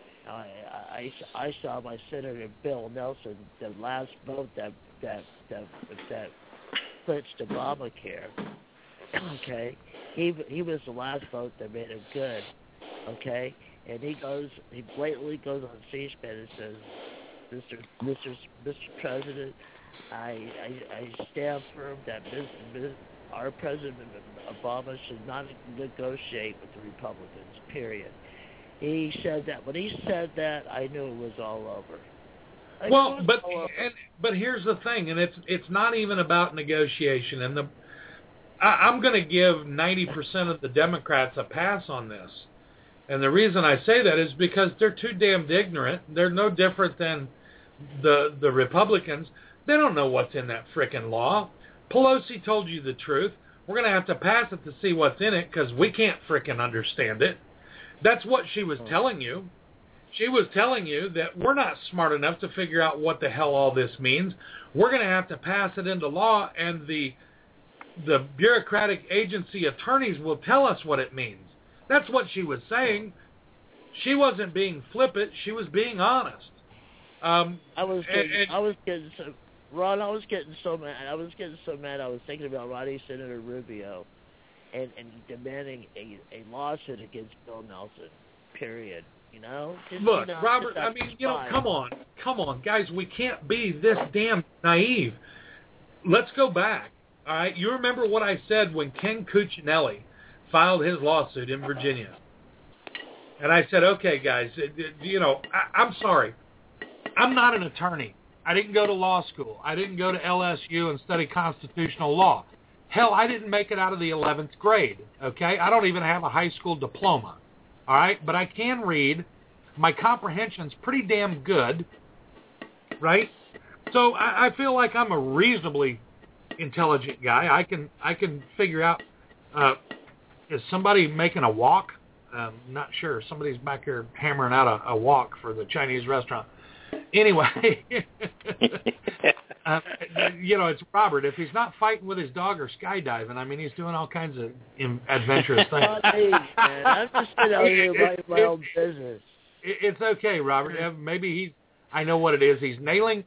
I saw my Senator Bill Nelson, the last vote that clinched Obamacare. Okay, he was the last vote that made it good. Okay, and he blatantly goes on C-SPAN and says, Mr. President, I stand firm that our President Obama should not negotiate with the Republicans, period. He said that. When he said that, I knew it was all over. But here's the thing, and it's not even about negotiation. And I'm going to give 90% of the Democrats a pass on this. And the reason I say that is because they're too damned ignorant. They're no different than the Republicans. They don't know what's in that frickin' law. Pelosi told you the truth. We're going to have to pass it to see what's in it because we can't frickin' understand it. That's what she was telling you. She was telling you that we're not smart enough to figure out what the hell all this means. We're going to have to pass it into law, and the bureaucratic agency attorneys will tell us what it means. That's what she was saying. She wasn't being flippant. She was being honest. I was getting so Ron. I was getting so mad. I was thinking about Rodney Senator Rubio, and demanding a lawsuit against Bill Nelson. Period. You know. Look, Robert. I mean, come on, guys. We can't be this damn naive. Let's go back. All right. You remember what I said when Ken Cuccinelli filed his lawsuit in Virginia, and I said, okay, guys. I'm sorry. I'm not an attorney. I didn't go to law school. I didn't go to LSU and study constitutional law. Hell, I didn't make it out of the 11th grade, okay? I don't even have a high school diploma, all right? But I can read. My comprehension's pretty damn good, right? So I feel like I'm a reasonably intelligent guy. I can figure out, is somebody making a wok? Not sure. Somebody's back here hammering out a wok for the Chinese restaurant. Anyway, it's Robert. If he's not fighting with his dog or skydiving, I mean, he's doing all kinds of adventurous things. I'm just sitting out here minding my own business. It's okay, Robert. Maybe I know what it is. He's nailing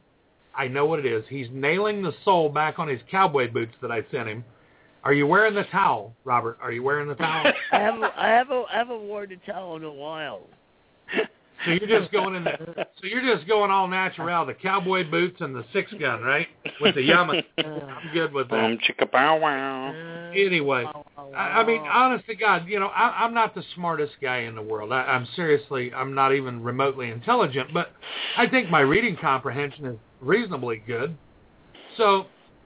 the sole back on his cowboy boots that I sent him. Are you wearing the towel, Robert? Are you wearing the towel? I haven't worn the towel in a while. So you're just going all natural, the cowboy boots and the 6-gun, right? With the Yamaha. I'm good with that. Chicka bow wow. Anyway, I mean, honest to God, I'm not the smartest guy in the world. I'm not even remotely intelligent, but I think my reading comprehension is reasonably good. So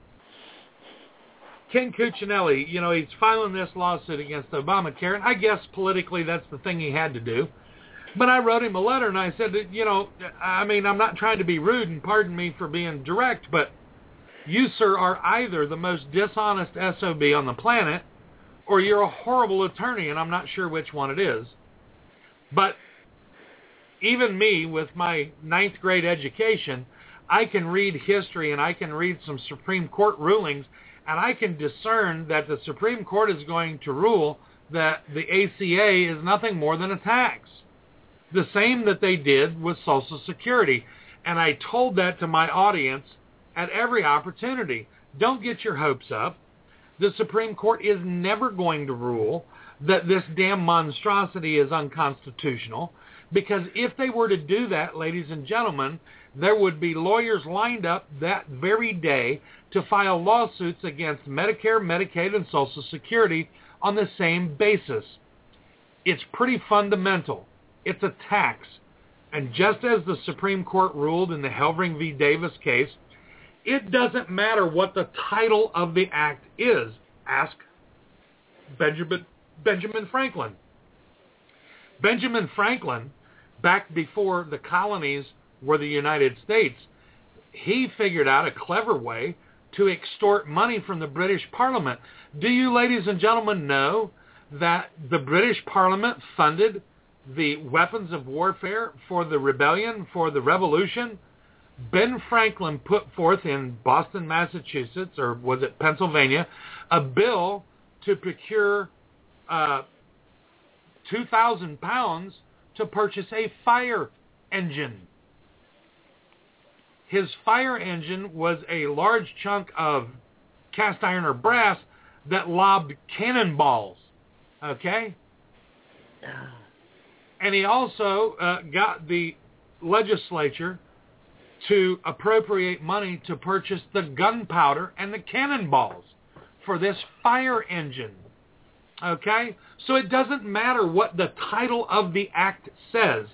Ken Cuccinelli, he's filing this lawsuit against Obamacare, and I guess politically that's the thing he had to do. But I wrote him a letter, and I said that, I'm not trying to be rude, and pardon me for being direct, but you, sir, are either the most dishonest SOB on the planet, or you're a horrible attorney, and I'm not sure which one it is. But even me, with my 9th grade education, I can read history, and I can read some Supreme Court rulings, and I can discern that the Supreme Court is going to rule that the ACA is nothing more than a tax. The same that they did with Social Security. And I told that to my audience at every opportunity. Don't get your hopes up. The Supreme Court is never going to rule that this damn monstrosity is unconstitutional, because if they were to do that, ladies and gentlemen, there would be lawyers lined up that very day to file lawsuits against Medicare, Medicaid, and Social Security on the same basis. It's pretty fundamental. It's a tax. And just as the Supreme Court ruled in the Helvering v. Davis case, it doesn't matter what the title of the act is. Ask Benjamin Franklin. Benjamin Franklin, back before the colonies were the United States, he figured out a clever way to extort money from the British Parliament. Do you, ladies and gentlemen, know that the British Parliament funded the weapons of warfare for the rebellion, for the revolution? Ben Franklin put forth in Boston, Massachusetts, or was it Pennsylvania, a bill to procure 2,000 pounds to purchase a fire engine. His fire engine was a large chunk of cast iron or brass that lobbed cannonballs. Okay? And he also got the legislature to appropriate money to purchase the gunpowder and the cannonballs for this fire engine. Okay? So it doesn't matter what the title of the act says,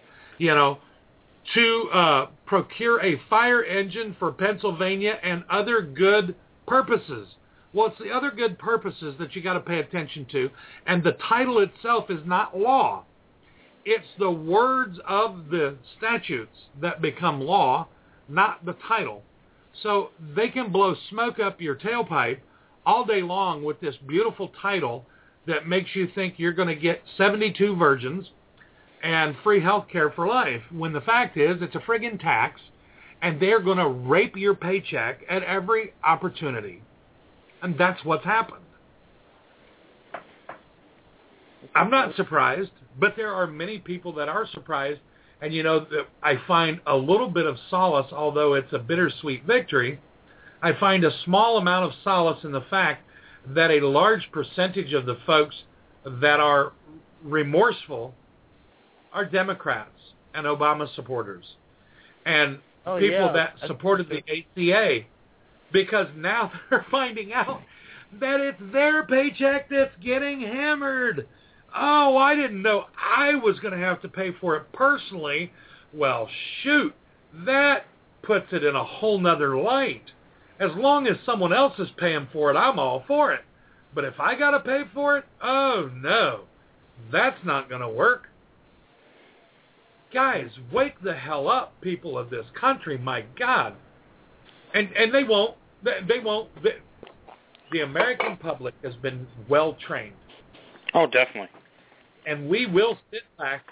to procure a fire engine for Pennsylvania and other good purposes. Well, it's the other good purposes that you got to pay attention to, and the title itself is not law. It's the words of the statutes that become law, not the title. So they can blow smoke up your tailpipe all day long with this beautiful title that makes you think you're going to get 72 virgins and free health care for life, when the fact is it's a friggin' tax, and they're going to rape your paycheck at every opportunity. And that's what's happened. I'm not surprised, but there are many people that are surprised And, I find a little bit of solace, although it's a bittersweet victory. I find a small amount of solace in the fact that a large percentage of the folks that are remorseful are Democrats and Obama supporters and people that supported the ACA, because now they're finding out that it's their paycheck that's getting hammered. Oh, I didn't know I was going to have to pay for it personally. Well, shoot, that puts it in a whole nother light. As long as someone else is paying for it, I'm all for it. But if I got to pay for it, oh, no, that's not going to work. Guys, wake the hell up, people of this country, my God. And they won't. They won't. The American public has been well trained. Oh, definitely. And we will sit back.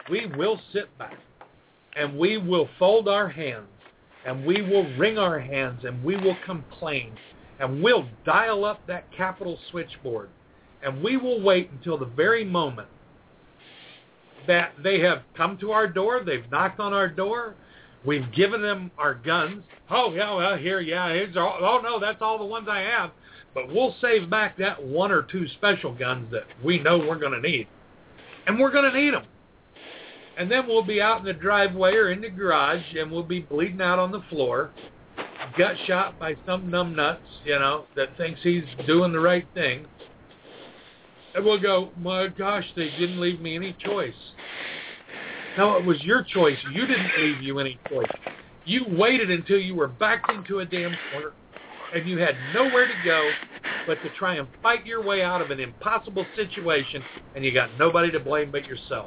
And we will fold our hands. And we will wring our hands. And we will complain. And we'll dial up that Capitol switchboard. And we will wait until the very moment that they have come to our door, they've knocked on our door, we've given them our guns. Oh, yeah, well, here's oh, no, that's all the ones I have. But we'll save back that one or two special guns that we know we're going to need. And we're going to need them. And then we'll be out in the driveway or in the garage, and we'll be bleeding out on the floor, gut shot by some numbnuts, that thinks he's doing the right thing. And we'll go, my gosh, they didn't leave me any choice. No, it was your choice. You didn't leave you any choice. You waited until you were backed into a damn corner, and you had nowhere to go but to try and fight your way out of an impossible situation, and you got nobody to blame but yourself.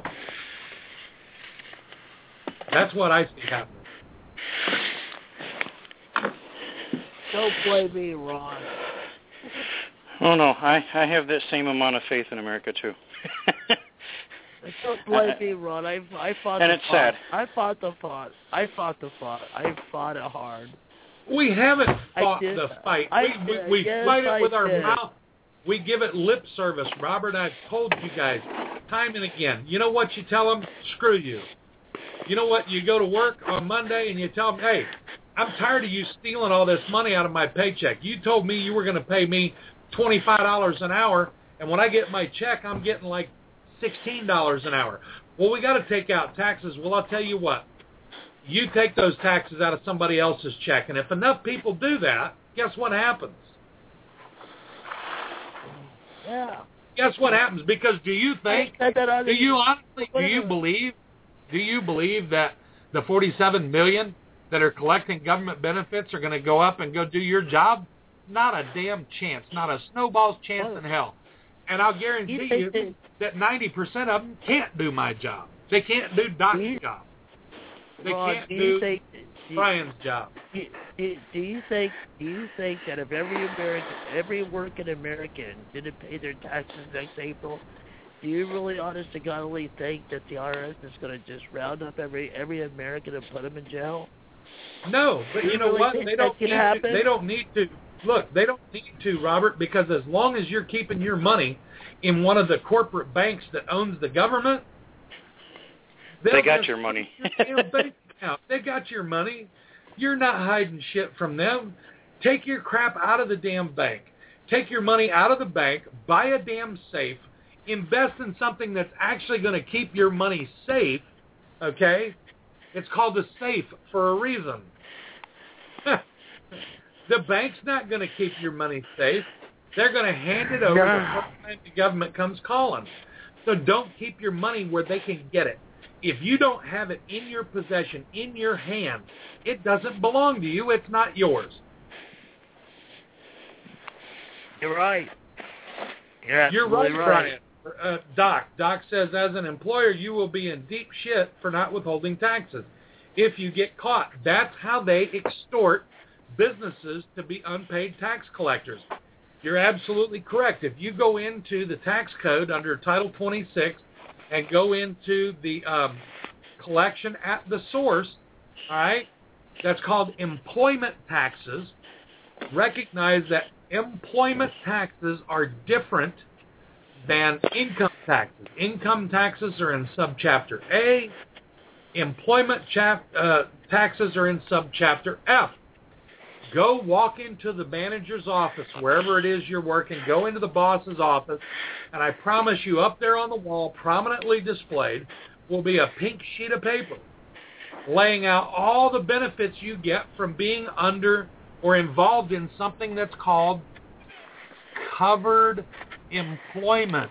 That's what I see happening. Don't blame me, Ron. Oh, no, I have that same amount of faith in America, too. Don't blame me, Ron. I fought and the it's fight. sad. I fought the fight. I fought it hard. We haven't fought the fight. We fight it with our mouth. We give it lip service. Robert, I've told you guys time and again. You know what you tell them? Screw you. You know what? You go to work on Monday and you tell them, hey, I'm tired of you stealing all this money out of my paycheck. You told me you were going to pay me $25 an hour, and when I get my check, I'm getting like $16 an hour. Well, we got to take out taxes. Well, I'll tell you what. You take those taxes out of somebody else's check, and if enough people do that, guess what happens? Yeah. Guess what happens? Because do you believe that the 47 million that are collecting government benefits are going to go up and go do your job? Not a damn chance. Not a snowball's chance in hell. And I'll guarantee you that 90% of them can't do my job. They can't do Doc's job. They can't do Brian's job. Do you think that if every working American didn't pay their taxes next April, do you really honest to godly think that the IRS is going to just round up every American and put them in jail? No, but you know what? They don't need to. Look, they don't need to, Robert, because as long as you're keeping your money in one of the corporate banks that owns the government, they got your money. They got your money. You're not hiding shit from them. Take your crap out of the damn bank. Take your money out of the bank, buy a damn safe, invest in something that's actually going to keep your money safe, okay? It's called a safe for a reason. The bank's not going to keep your money safe. They're going to hand it over the first time the government comes calling. So don't keep your money where they can get it. If you don't have it in your possession, in your hand, it doesn't belong to you. It's not yours. You're right. You're right, Brian. Doc says, as an employer, you will be in deep shit for not withholding taxes if you get caught. That's how they extort businesses to be unpaid tax collectors. You're absolutely correct. If you go into the tax code under Title 26 and go into the collection at the source, all right, that's called employment taxes. Recognize that employment taxes are different than income taxes. Income taxes are in subchapter A. Employment taxes are in subchapter F. Go walk into the manager's office, wherever it is you're working. Go into the boss's office, and I promise you up there on the wall, prominently displayed, will be a pink sheet of paper laying out all the benefits you get from being under or involved in something that's called covered employment.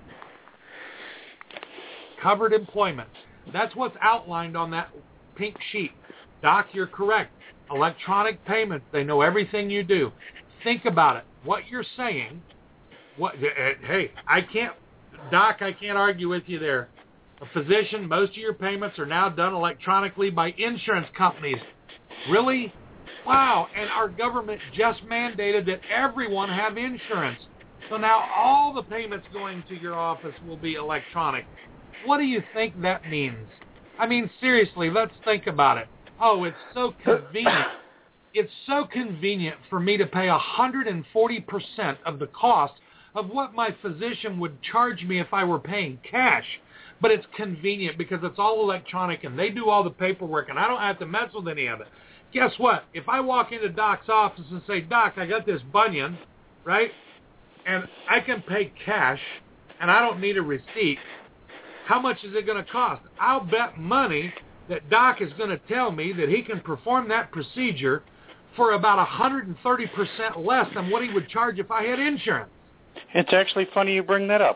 Covered employment. That's what's outlined on that pink sheet. Doc, you're correct. Electronic payments, they know everything you do. Think about it. What you're saying, hey, Doc, I can't argue with you there. A physician, most of your payments are now done electronically by insurance companies. Really? Wow. And our government just mandated that everyone have insurance. So now all the payments going to your office will be electronic. What do you think that means? I mean, seriously, let's think about it. Oh, it's so convenient. It's so convenient for me to pay 140% of the cost of what my physician would charge me if I were paying cash. But it's convenient because it's all electronic and they do all the paperwork and I don't have to mess with any of it. Guess what? If I walk into Doc's office and say, Doc, I got this bunion, right? And I can pay cash and I don't need a receipt. How much is it going to cost? I'll bet money that Doc is going to tell me that he can perform that procedure for about 130% less than what he would charge if I had insurance. It's actually funny you bring that up.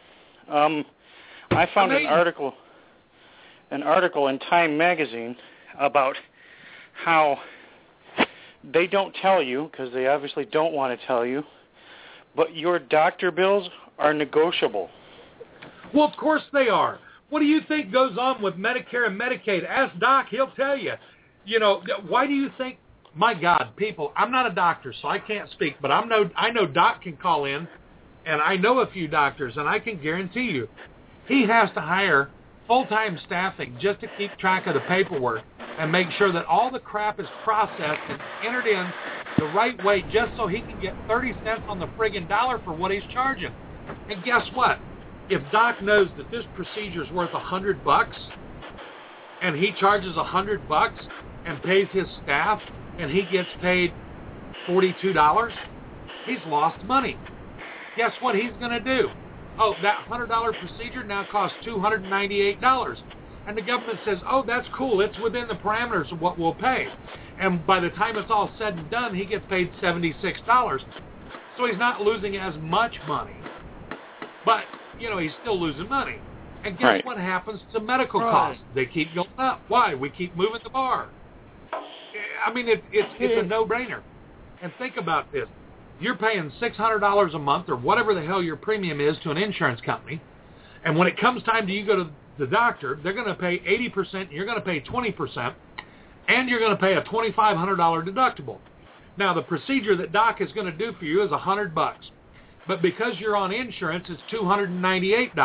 I found an article in Time magazine about how they don't tell you, because they obviously don't want to tell you, but your doctor bills are negotiable. Well, of course they are. What do you think goes on with Medicare and Medicaid? Ask Doc, he'll tell you. You know, why do you think, my God, people, I'm not a doctor, so I can't speak, but I know Doc can call in, and I know a few doctors, and I can guarantee you, he has to hire full-time staffing just to keep track of the paperwork and make sure that all the crap is processed and entered in the right way just so he can get 30 cents on the friggin' dollar for what he's charging. And guess what? If Doc knows that this procedure is worth $100 and he charges $100 and pays his staff and he gets paid $42, he's lost money. Guess what he's going to do? Oh, that $100 procedure now costs $298. And the government says, oh, that's cool. It's within the parameters of what we'll pay. And by the time it's all said and done, he gets paid $76. So he's not losing as much money. But, you know, he's still losing money. And guess what happens to medical costs? They keep going up. Why? We keep moving the bar. I mean, it's a no-brainer. And think about this. You're paying $600 a month or whatever the hell your premium is to an insurance company. And when it comes time to you go to the doctor, they're going to pay 80%, you're going to pay 20%, and you're going to pay a $2,500 deductible. Now, the procedure that Doc is going to do for you is $100. But because you're on insurance, it's $298.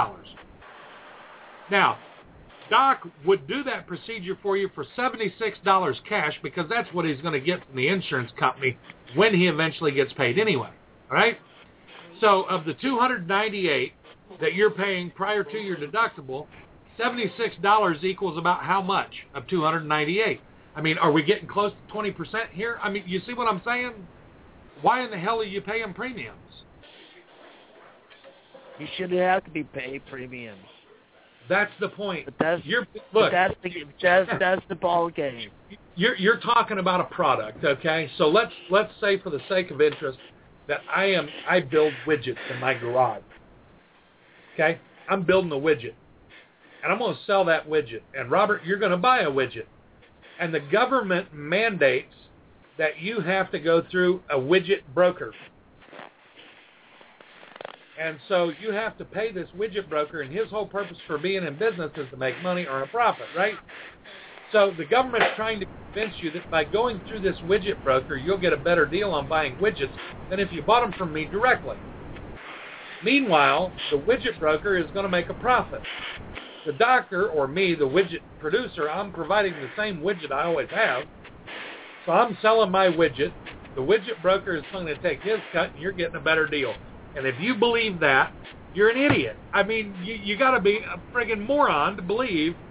Now, Doc would do that procedure for you for $76 cash because that's what he's going to get from the insurance company when he eventually gets paid anyway, all right? So of the $298 that you're paying prior to your deductible, $76 equals about how much of $298? I mean, are we getting close to 20% here? I mean, you see what I'm saying? Why in the hell are you paying premiums? You shouldn't have to be paying premiums. That's the point. But that's the ball game. You're talking about a product, okay? So let's say for the sake of interest that I build widgets in my garage. Okay? I'm building a widget. And I'm going to sell that widget. And Robert, you're going to buy a widget. And the government mandates that you have to go through a widget broker. And so you have to pay this widget broker, and his whole purpose for being in business is to make money or a profit, right? So the government's trying to convince you that by going through this widget broker, you'll get a better deal on buying widgets than if you bought them from me directly. Meanwhile, the widget broker is going to make a profit. The doctor, or me, the widget producer, I'm providing the same widget I always have. So I'm selling my widget. The widget broker is going to take his cut, and you're getting a better deal. And if you believe that, you're an idiot. I mean, you got to be a friggin' moron to believe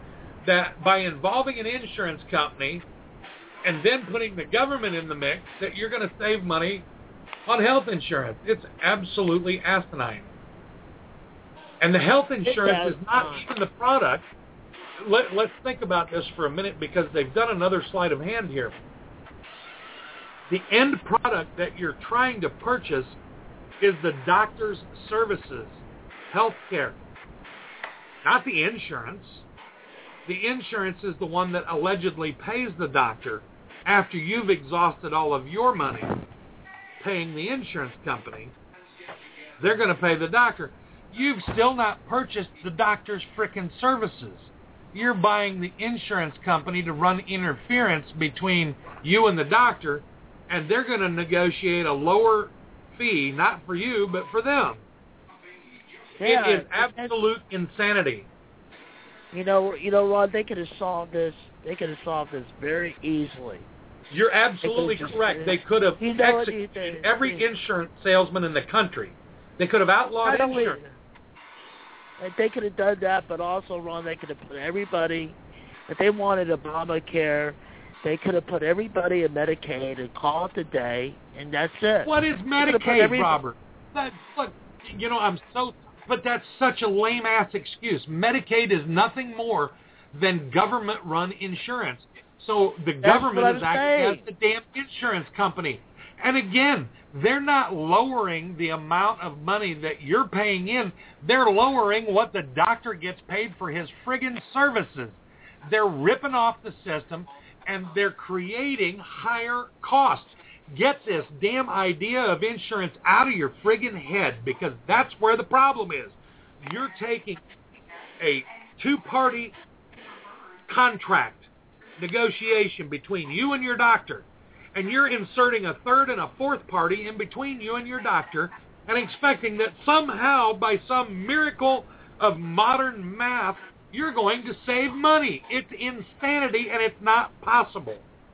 that by involving an insurance company and then putting the government in the mix, that you're going to save money on health insurance. It's absolutely asinine. And the health insurance is not even the product. Let's think about this for a minute, because they've done another sleight of hand here. The end product that you're trying to purchase is the doctor's services, health care, not the insurance. The insurance is the one that allegedly pays the doctor after you've exhausted all of your money paying the insurance company. They're going to pay the doctor. You've still not purchased the doctor's frickin' services. You're buying the insurance company to run interference between you and the doctor, and they're going to negotiate a lower fee, not for you, but for them. Yeah, it is absolute insanity. You know, Ron, they could have solved this. They could have solved this very easily. You're absolutely correct. They could have executed every insurance salesman in the country. They could have outlawed insurance. And they could have done that, but also, Ron, they could have put everybody, if they wanted Obamacare, they could have put everybody in Medicaid and call it a day, and that's it. What is Medicaid, Robert? But that's such a lame-ass excuse. Medicaid is nothing more than government-run insurance. So the government is acting as the damn insurance company. And again, they're not lowering the amount of money that you're paying in. They're lowering what the doctor gets paid for his friggin' services. They're ripping off the system, and they're creating higher costs. Get this damn idea of insurance out of your friggin' head, because that's where the problem is. You're taking a two-party contract negotiation between you and your doctor, and you're inserting a third and a fourth party in between you and your doctor and expecting that somehow, by some miracle of modern math, you're going to save money. It's insanity, and it's not possible.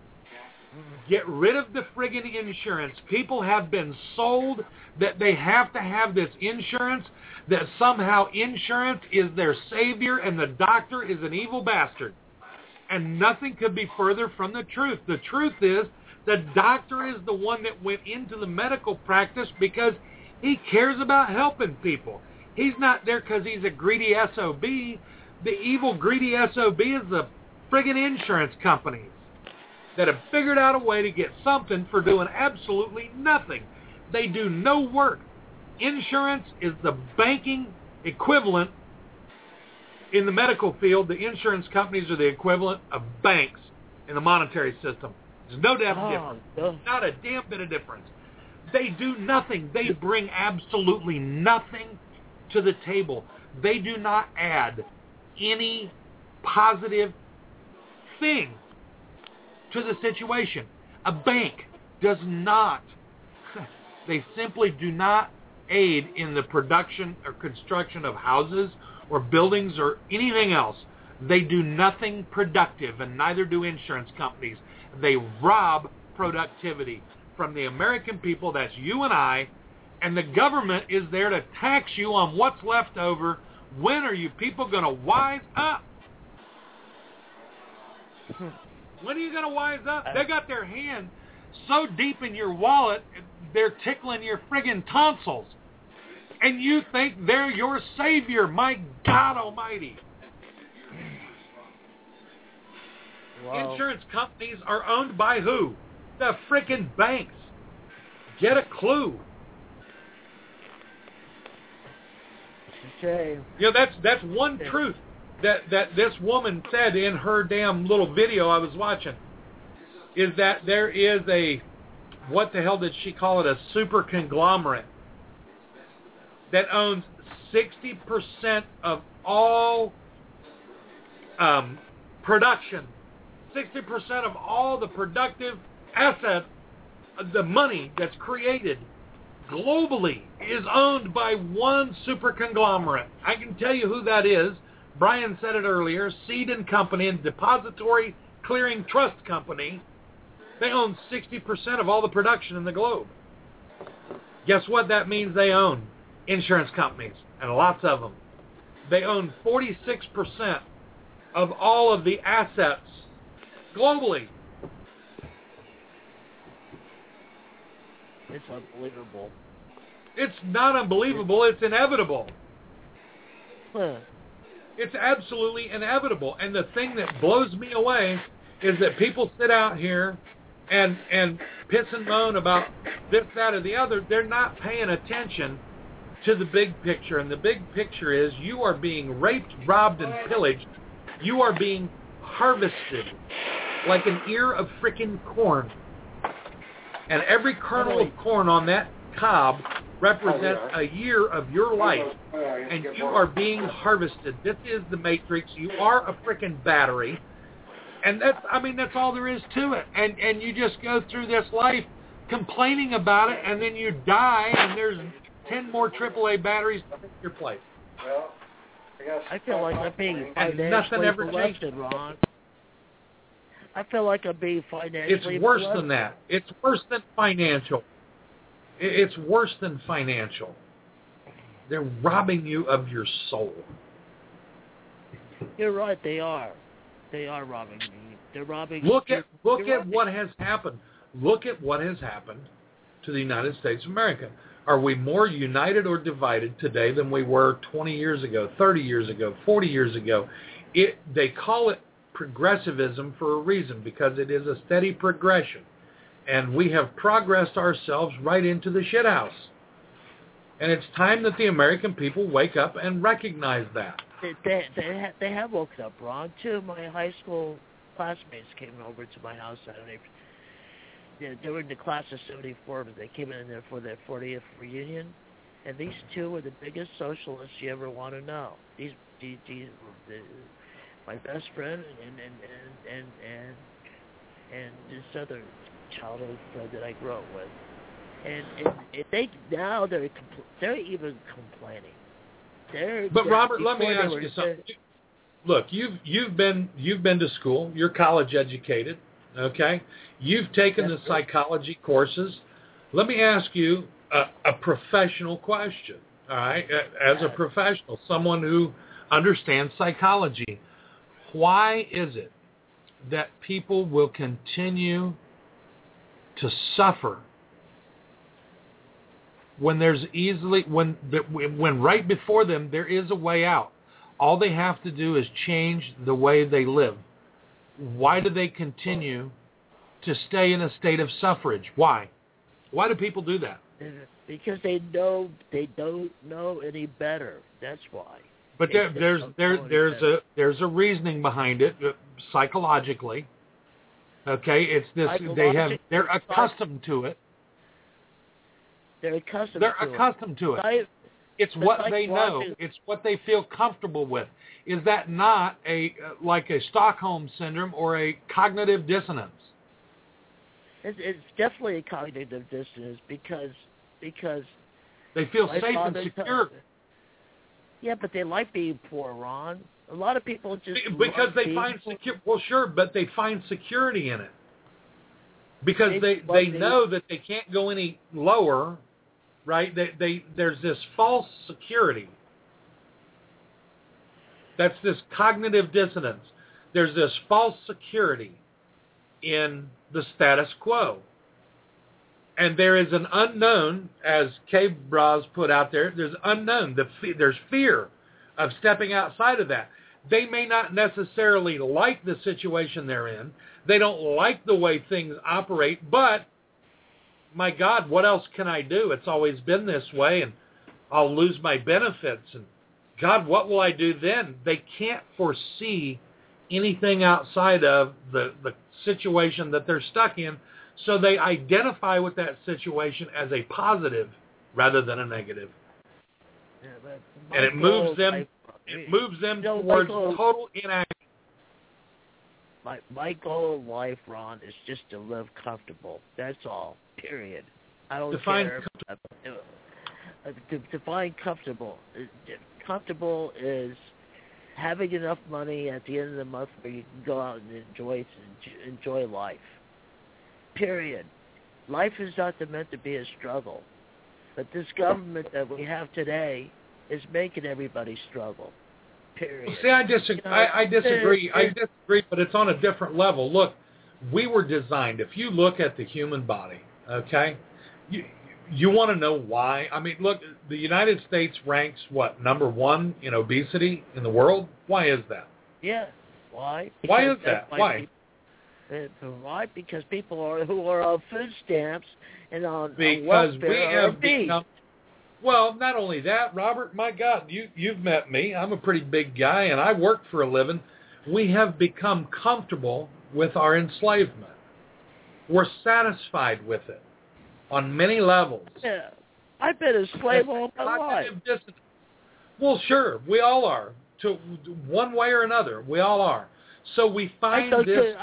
Get rid of the friggin' insurance. People have been sold that they have to have this insurance, that somehow insurance is their savior and the doctor is an evil bastard. And nothing could be further from the truth. The truth is the doctor is the one that went into the medical practice because he cares about helping people. He's not there because he's a greedy SOB. The evil, greedy SOB is the friggin' insurance companies that have figured out a way to get something for doing absolutely nothing. They do no work. Insurance is the banking equivalent in the medical field. The insurance companies are the equivalent of banks in the monetary system. There's no damn difference. Not a damn bit of difference. They do nothing. They bring absolutely nothing to the table. They do not add any positive thing to the situation. A bank does not. They simply do not aid in the production or construction of houses or buildings or anything else. They do nothing productive, and neither do insurance companies. They rob productivity from the American people, that's you and I, and the government is there to tax you on what's left over. When are you people going to wise up? When are you going to wise up? They got their hand so deep in your wallet, they're tickling your friggin' tonsils. And you think they're your savior. My God almighty. Wow. Insurance companies are owned by who? The frickin' banks. Get a clue. Okay. You know, that's one truth that this woman said in her damn little video I was watching, is that there is a, what the hell did she call it, a super conglomerate that owns 60% of all production, 60% of all the productive assets, the money that's created globally is owned by one super conglomerate. I can tell you who that is. Brian said it earlier, Seed and Company and Depository Clearing Trust Company. They own 60% of all the production in the globe. Guess what that means they own? Insurance companies, and lots of them. They own 46% of all of the assets globally. It's unbelievable. It's not unbelievable. It's inevitable. Huh. It's absolutely inevitable. And the thing that blows me away is that people sit out here and piss and moan about this, that, or the other. They're not paying attention to the big picture. And the big picture is you are being raped, robbed, and pillaged. You are being harvested like an ear of frickin' corn. And every kernel of corn on that cob represents a year of your life. And you are being harvested. This is the Matrix. You are a frickin' battery. And that's all there is to it. And you just go through this life complaining about it, and then you die, and there's 10 more AAA batteries to take your place. I feel like I'm being financially molested, Ron. I feel like I'm being financially It's worse molested. than that. It's worse than financial. It's worse than financial. They're robbing you of your soul. You're right, they are. They are robbing me. They're robbing... Look at what has happened. Look at what has happened to the United States of America. Are we more united or divided today than we were 20 years ago, 30 years ago, 40 years ago? They call it progressivism for a reason, because it is a steady progression. And we have progressed ourselves right into the shithouse. And it's time that the American people wake up and recognize that. They have woken up, Ron. Two of my high school classmates came over to my house Saturday. They were in the class of 74, but they came in there for their 40th reunion. And these two were the biggest socialists you ever want to know. These my best friend and this other childhood friend that I grew up with. And they now they're even complaining. But Robert, let me ask you something. Look, you've been to school. You're college educated, okay? You've taken the psychology courses. Let me ask you a professional question, all right? As a professional, someone who understands psychology, why is it that people will continue to suffer when when right before them there is a way out? All they have to do is change the way they live. Why do they continue to stay in a state of suffrage? Why? Why do people do that? Because they don't know any better. That's why. But there's a reasoning behind it psychologically. Okay, it's this. They're accustomed to it. They're accustomed to it. It's what they know. It's what they feel comfortable with. Is that not like a Stockholm syndrome or a cognitive dissonance? It's definitely a cognitive dissonance because they feel safe and secure. Yeah, but they like being poor, Ron. A lot of people just because they find secure. Well, sure, but they find security in it because they know that they can't go any lower, right? There's this false security. That's this cognitive dissonance. There's this false security in the status quo. And there is an unknown, as Cave Bras put out there, there's unknown. There's fear of stepping outside of that. They may not necessarily like the situation they're in. They don't like the way things operate, but my God, what else can I do? It's always been this way, and I'll lose my benefits. And God, what will I do then? They can't foresee anything outside of the situation that they're stuck in. So they identify with that situation as a positive rather than a negative. Yeah, and it moves them towards total inaction. My goal in life, Ron, is just to live comfortable. That's all. Period. I don't care. Define comfortable. Comfortable is having enough money at the end of the month where you can go out and enjoy life. Period. Life is not meant to be a struggle. But this government that we have today is making everybody struggle. period. See, I disagree. I disagree. I disagree, but it's on a different level. Look, we were designed. If you look at the human body, okay, you want to know why? I mean, look, the United States ranks number 1 in obesity in the world. Why is that? Yeah. Why? Why is that? Why? Why? Because people who are on food stamps and on because welfare we are have obese. become. Well, not only that, Robert. My God, you've met me. I'm a pretty big guy, and I work for a living. We have become comfortable with our enslavement. We're satisfied with it on many levels. Yeah, I've been a slave all my life. Well, sure, we all are. To one way or another, we all are. So we find this.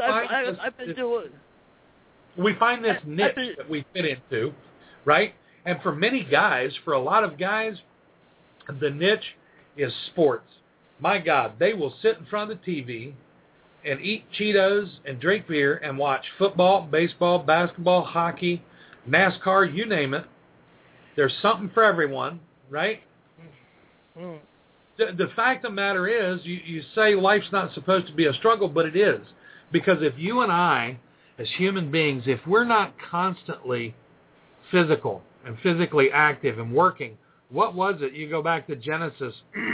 We find this niche that we fit into, right? And for many guys, for a lot of guys, the niche is sports. My God, they will sit in front of the TV and eat Cheetos and drink beer and watch football, baseball, basketball, hockey, NASCAR, you name it. There's something for everyone, right? Mm. The fact of the matter is, you say life's not supposed to be a struggle, but it is. Because if you and I, as human beings, if we're not constantly physical and physically active and working, what was it? You go back to Genesis,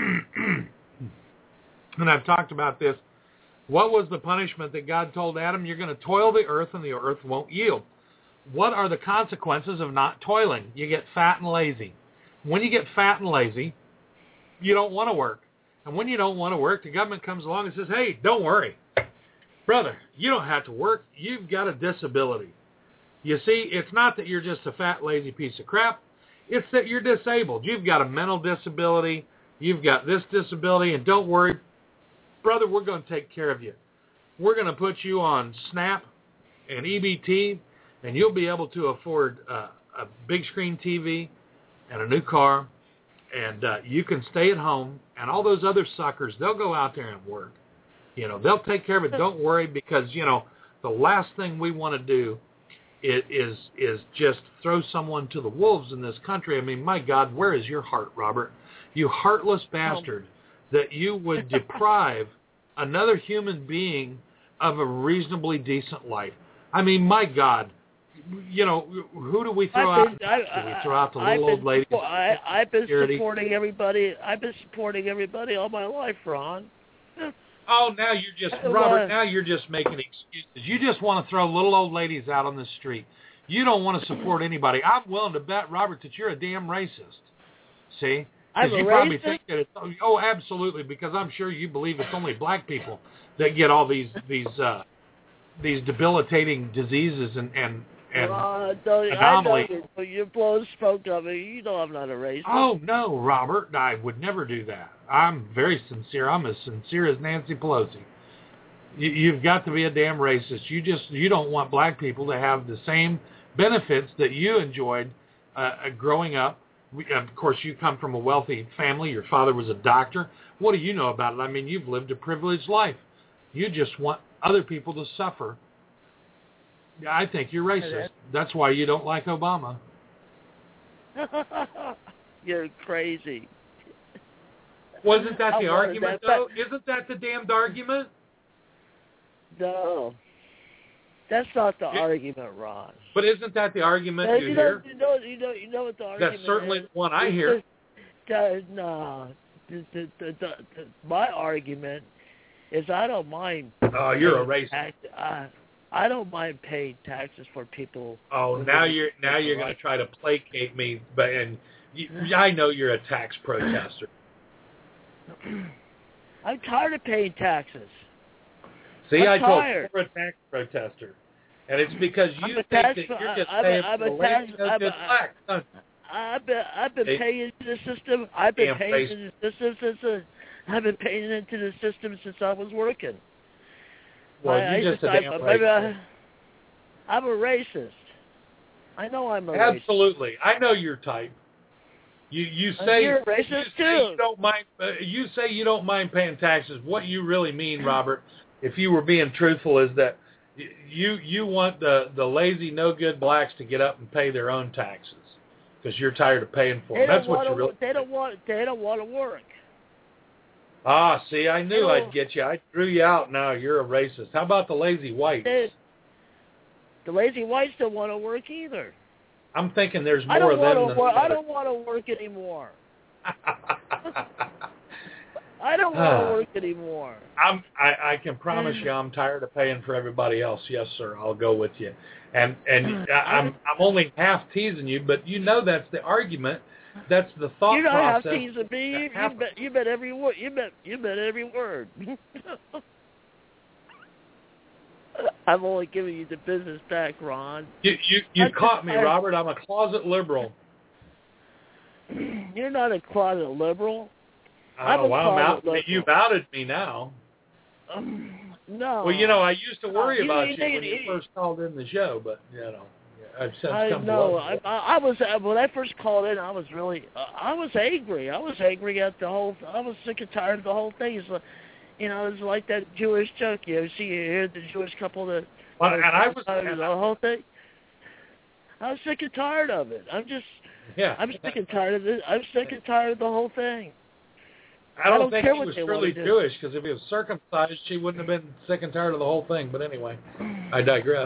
and I've talked about this. What was the punishment that God told Adam? You're going to toil the earth, and the earth won't yield. What are the consequences of not toiling? You get fat and lazy. When you get fat and lazy, you don't want to work. And when you don't want to work, the government comes along and says, hey, don't worry. Brother, you don't have to work. You've got a disability. You see, it's not that you're just a fat, lazy piece of crap. It's that you're disabled. You've got a mental disability. You've got this disability. And don't worry, brother, we're going to take care of you. We're going to put you on SNAP and EBT, and you'll be able to afford a big screen TV and a new car. And you can stay at home, and all those other suckers, they'll go out there and work. You know, they'll take care of it. Don't worry, because, you know, the last thing we want to do is just throw someone to the wolves in this country. I mean, my God, where is your heart, Robert? You heartless bastard, that you would deprive another human being of a reasonably decent life. I mean, my God. You know, who do we throw out? Do we throw out the little old ladies? I've been supporting everybody. I've been supporting everybody all my life, Ron. Oh, now you're just, Robert, now you're just making excuses. You just want to throw little old ladies out on the street. You don't want to support anybody. I'm willing to bet, Robert, that you're a damn racist. See? I'm a you racist? Probably think that it's, oh, absolutely, because I'm sure you believe it's only black people that get all these debilitating diseases and anomalies. You're blowing smoke of it. You know I'm not a racist. Oh, no, Robert. I would never do that. I'm very sincere. I'm as sincere as Nancy Pelosi. You've got to be a damn racist. You don't want black people to have the same benefits that you enjoyed growing up. Of course, you come from a wealthy family. Your father was a doctor. What do you know about it? I mean, you've lived a privileged life. You just want other people to suffer. I think you're racist. That's why you don't like Obama. You're crazy. Wasn't that the argument, though? Isn't that the damned argument? No. That's not the argument, Ron. But isn't that the argument you hear? You know what the argument is? That's certainly the one I hear. No. My argument is I don't mind. Oh, you're a racist. I don't mind paying taxes for people. Oh, now you're going to try to placate me, I know you're a tax protester. I'm tired of paying taxes. See, I told you you're a tax protester, and it's because you think that you're just paying for the lady no good black. I've been paying into the system. I've been paying into the system since I was working. Well, you're just a damn racist. I'm a racist. I know I'm a Absolutely. Racist. I know your type. You say you're a racist too. You don't mind. You say you don't mind paying taxes. What you really mean, Robert, if you were being truthful, is that you want the lazy, no good blacks to get up and pay their own taxes because you're tired of paying for them. That's what you really. They don't want to work. Ah, see, I knew I'd get you. I drew you out. Now you're a racist. How about the lazy whites? The lazy whites don't want to work either. I'm thinking there's more of them than I don't want to work anymore. I don't want to work anymore. I can promise you I'm tired of paying for everybody else. Yes, sir. I'll go with you. And I'm only half teasing you, but you know that's the argument. That's the thought process. You're not half teasing me. You bet every word. You bet every word. I'm only giving you the business back, Ron. You caught me, Robert. I'm a closet liberal. You're not a closet liberal. You've outed me now. No. Well, I used to worry about you when you first called in the show, but I've since come to love you. I was when I first called in. I was I was angry. I was angry at the whole. I was sick and tired of the whole thing. It's like that Jewish joke. You hear the Jewish couple that. The whole thing. I was sick and tired of it. I'm sick and tired of this. I'm sick and tired of the whole thing. I don't think he was truly Jewish, because if he was circumcised, she wouldn't have been sick and tired of the whole thing. But anyway, I digress.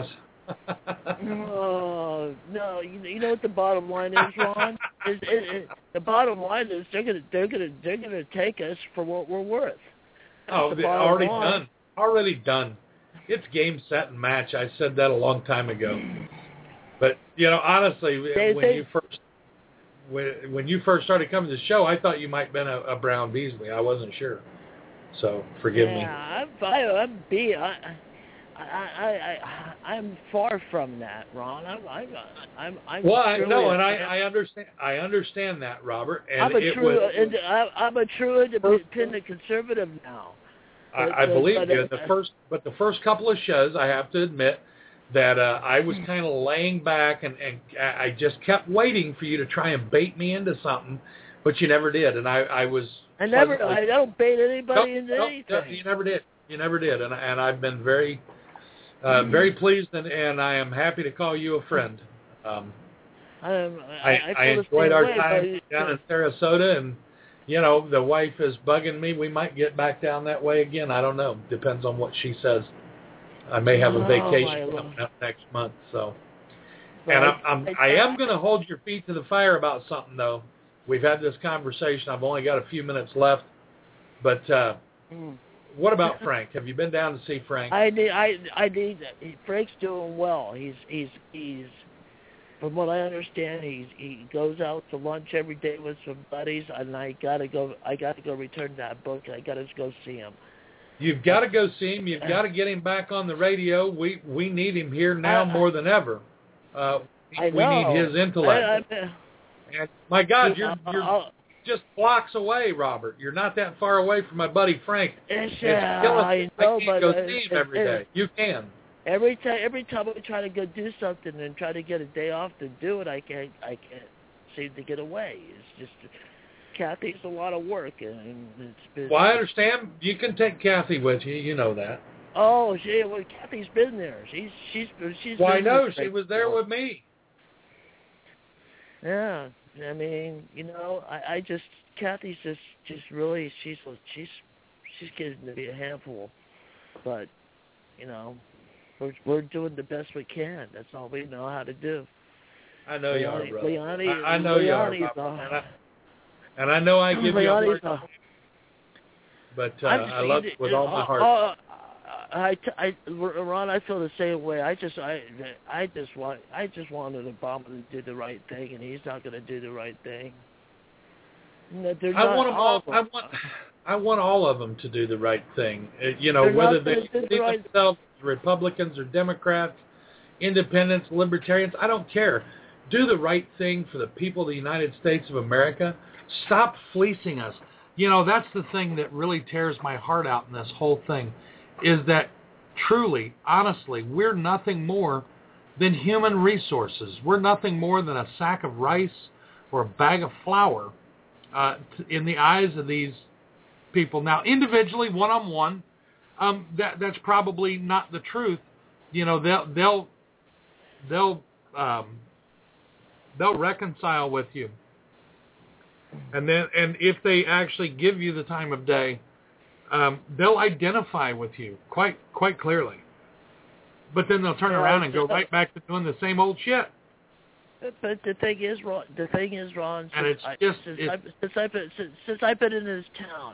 Oh no! You know what the bottom line is, Ron? The bottom line is they're gonna take us for what we're worth. That's already done. It's game, set, and match. I said that a long time ago. But honestly, when you first started coming to the show, I thought you might have been a Brown Beasley. I wasn't sure. So forgive me. I'm far from that, Ron. I understand that, Robert. And I'm a true independent conservative now. I believe you. The first couple of shows, I have to admit that I was kind of laying back, and I just kept waiting for you to try and bait me into something, but you never did. And I don't bait anybody into anything. No, you never did. And I've been very very pleased, and I am happy to call you a friend. I enjoyed our time down in Sarasota, and the wife is bugging me. We might get back down that way again. I don't know. Depends on what she says. I may have a vacation coming up next month. So, and I am going to hold your feet to the fire about something, though. We've had this conversation. I've only got a few minutes left, but what about Frank? Have you been down to see Frank? I need. Frank's doing well. He's from what I understand, he goes out to lunch every day with some buddies, and I gotta go return that book. I gotta go see him. You've got to go see him. You've got to get him back on the radio. We need him here now more than ever. We need his intellect. And my God, you're just blocks away, Robert. You're not that far away from my buddy Frank. I can't go see him every day. You can. Every time I try to go do something and try to get a day off to do it, I can't seem to get away. It's just Kathy's a lot of work, and it's busy. Well, I understand. You can take Kathy with you. You know that. Oh, Kathy's been there. She's. Well, I know she was there with me. Yeah, I mean, Kathy's just really she's getting to be a handful, but we're doing the best we can. That's all we know how to do. I know you are, brother. I know you are, Robert. And I know I give you a hard time, but I love it with all my heart. Ron, I feel the same way. I just wanted Obama to do the right thing, and he's not going to do the right thing. I want all of them to do the right thing. Whether they see themselves as Republicans or Democrats, independents, libertarians, I don't care. Do the right thing for the people of the United States of America. Stop fleecing us. That's the thing that really tears my heart out in this whole thing, is that truly, honestly, we're nothing more than human resources. We're nothing more than a sack of rice or a bag of flour in the eyes of these people. Now, individually, one-on-one, that's probably not the truth. They'll reconcile with you. And if they actually give you the time of day, they'll identify with you quite clearly. But then they'll turn around and go right back to doing the same old shit. But the thing is, Ron, and since I've been in this town,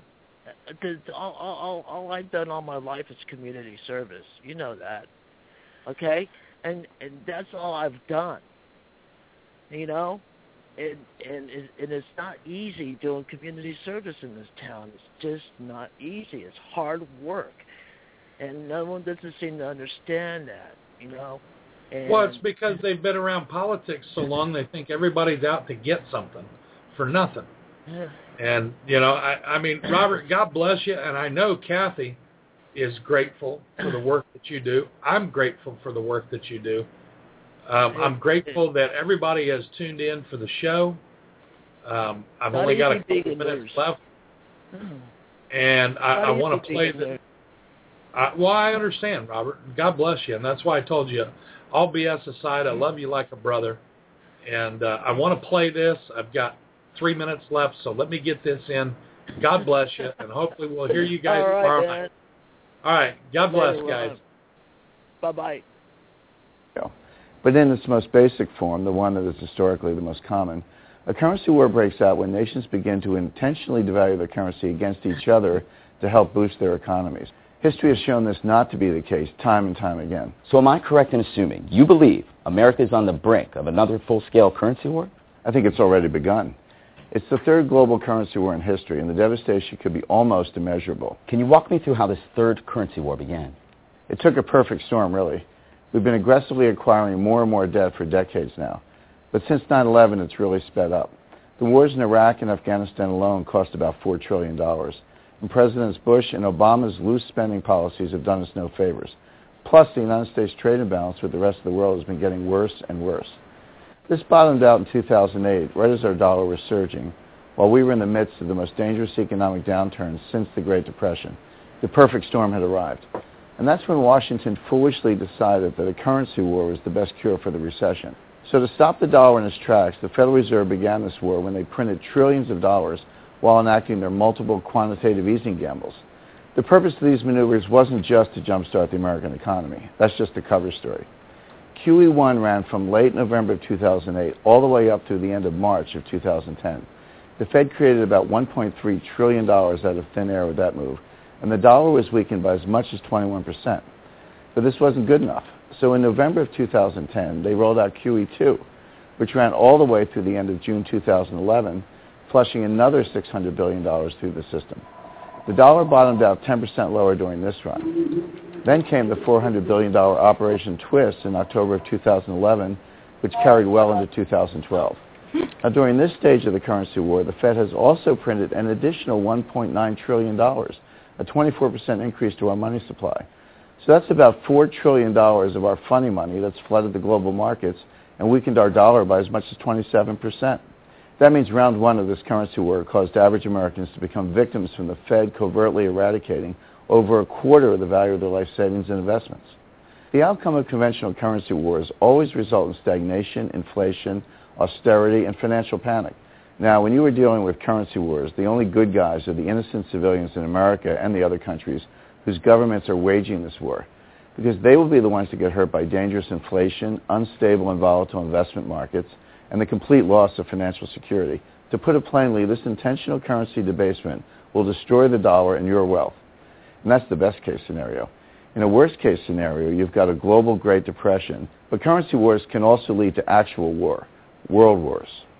all I've done all my life is community service. You know that, okay? And that's all I've done. You know, and it's not easy doing community service in this town. It's just not easy. It's hard work, and no one doesn't seem to understand that. You know. Well, it's because they've been around politics so long, they think everybody's out to get something for nothing. Yeah. And, you know, I mean, Robert, God bless you, and I know Kathy is grateful for the work that you do. I'm grateful for the work that you do. I'm grateful that everybody has tuned in for the show. I've only got a couple minutes left, and I want to play the... Well, I understand, Robert. God bless you, and that's why I told you, all BS aside, I love you like a brother, and I want to play this. I've got 3 minutes left, so let me get this in. God bless you, and hopefully we'll hear you guys tomorrow night. All right. God bless, guys. Bye-bye. But in its most basic form, the one that is historically the most common, a currency war breaks out when nations begin to intentionally devalue their currency against each other to help boost their economies. History has shown this not to be the case time and time again. So am I correct in assuming you believe America is on the brink of another full-scale currency war? I think it's already begun. It's the third global currency war in history, and the devastation could be almost immeasurable. Can you walk me through how this third currency war began? It took a perfect storm, really. We've been aggressively acquiring more and more debt for decades now. But since 9/11, it's really sped up. The wars in Iraq and Afghanistan alone cost about $4 trillion. And Presidents Bush and Obama's loose spending policies have done us no favors. Plus, the United States trade imbalance with the rest of the world has been getting worse and worse. This bottomed out in 2008, right as our dollar was surging, while we were in the midst of the most dangerous economic downturn since the Great Depression. The perfect storm had arrived. And that's when Washington foolishly decided that a currency war was the best cure for the recession. So to stop the dollar in its tracks, the Federal Reserve began this war when they printed trillions of dollars while enacting their multiple quantitative easing gambles. The purpose of these maneuvers wasn't just to jumpstart the American economy. That's just a cover story. QE1 ran from late November of 2008 all the way up through the end of March of 2010. The Fed created about $1.3 trillion out of thin air with that move, and the dollar was weakened by as much as 21%. But this wasn't good enough. So in November of 2010, they rolled out QE2, which ran all the way through the end of June 2011, flushing another $600 billion through the system. The dollar bottomed out 10% lower during this run. Then came the $400 billion Operation Twist in October of 2011, which carried well into 2012. Now, during this stage of the currency war, the Fed has also printed an additional $1.9 trillion, a 24% increase to our money supply. So that's about $4 trillion of our funding money that's flooded the global markets and weakened our dollar by as much as 27%. That means round one of this currency war caused average Americans to become victims from the Fed covertly eradicating over a quarter of the value of their life savings and investments. The outcome of conventional currency wars always result in stagnation, inflation, austerity, and financial panic. Now, when you are dealing with currency wars, the only good guys are the innocent civilians in America and the other countries whose governments are waging this war, because they will be the ones to get hurt by dangerous inflation, unstable and volatile investment markets, and the complete loss of financial security. To put it plainly, this intentional currency debasement will destroy the dollar and your wealth. And that's the best case scenario. In a worst case scenario, you've got a global Great Depression, but currency wars can also lead to actual war, world wars.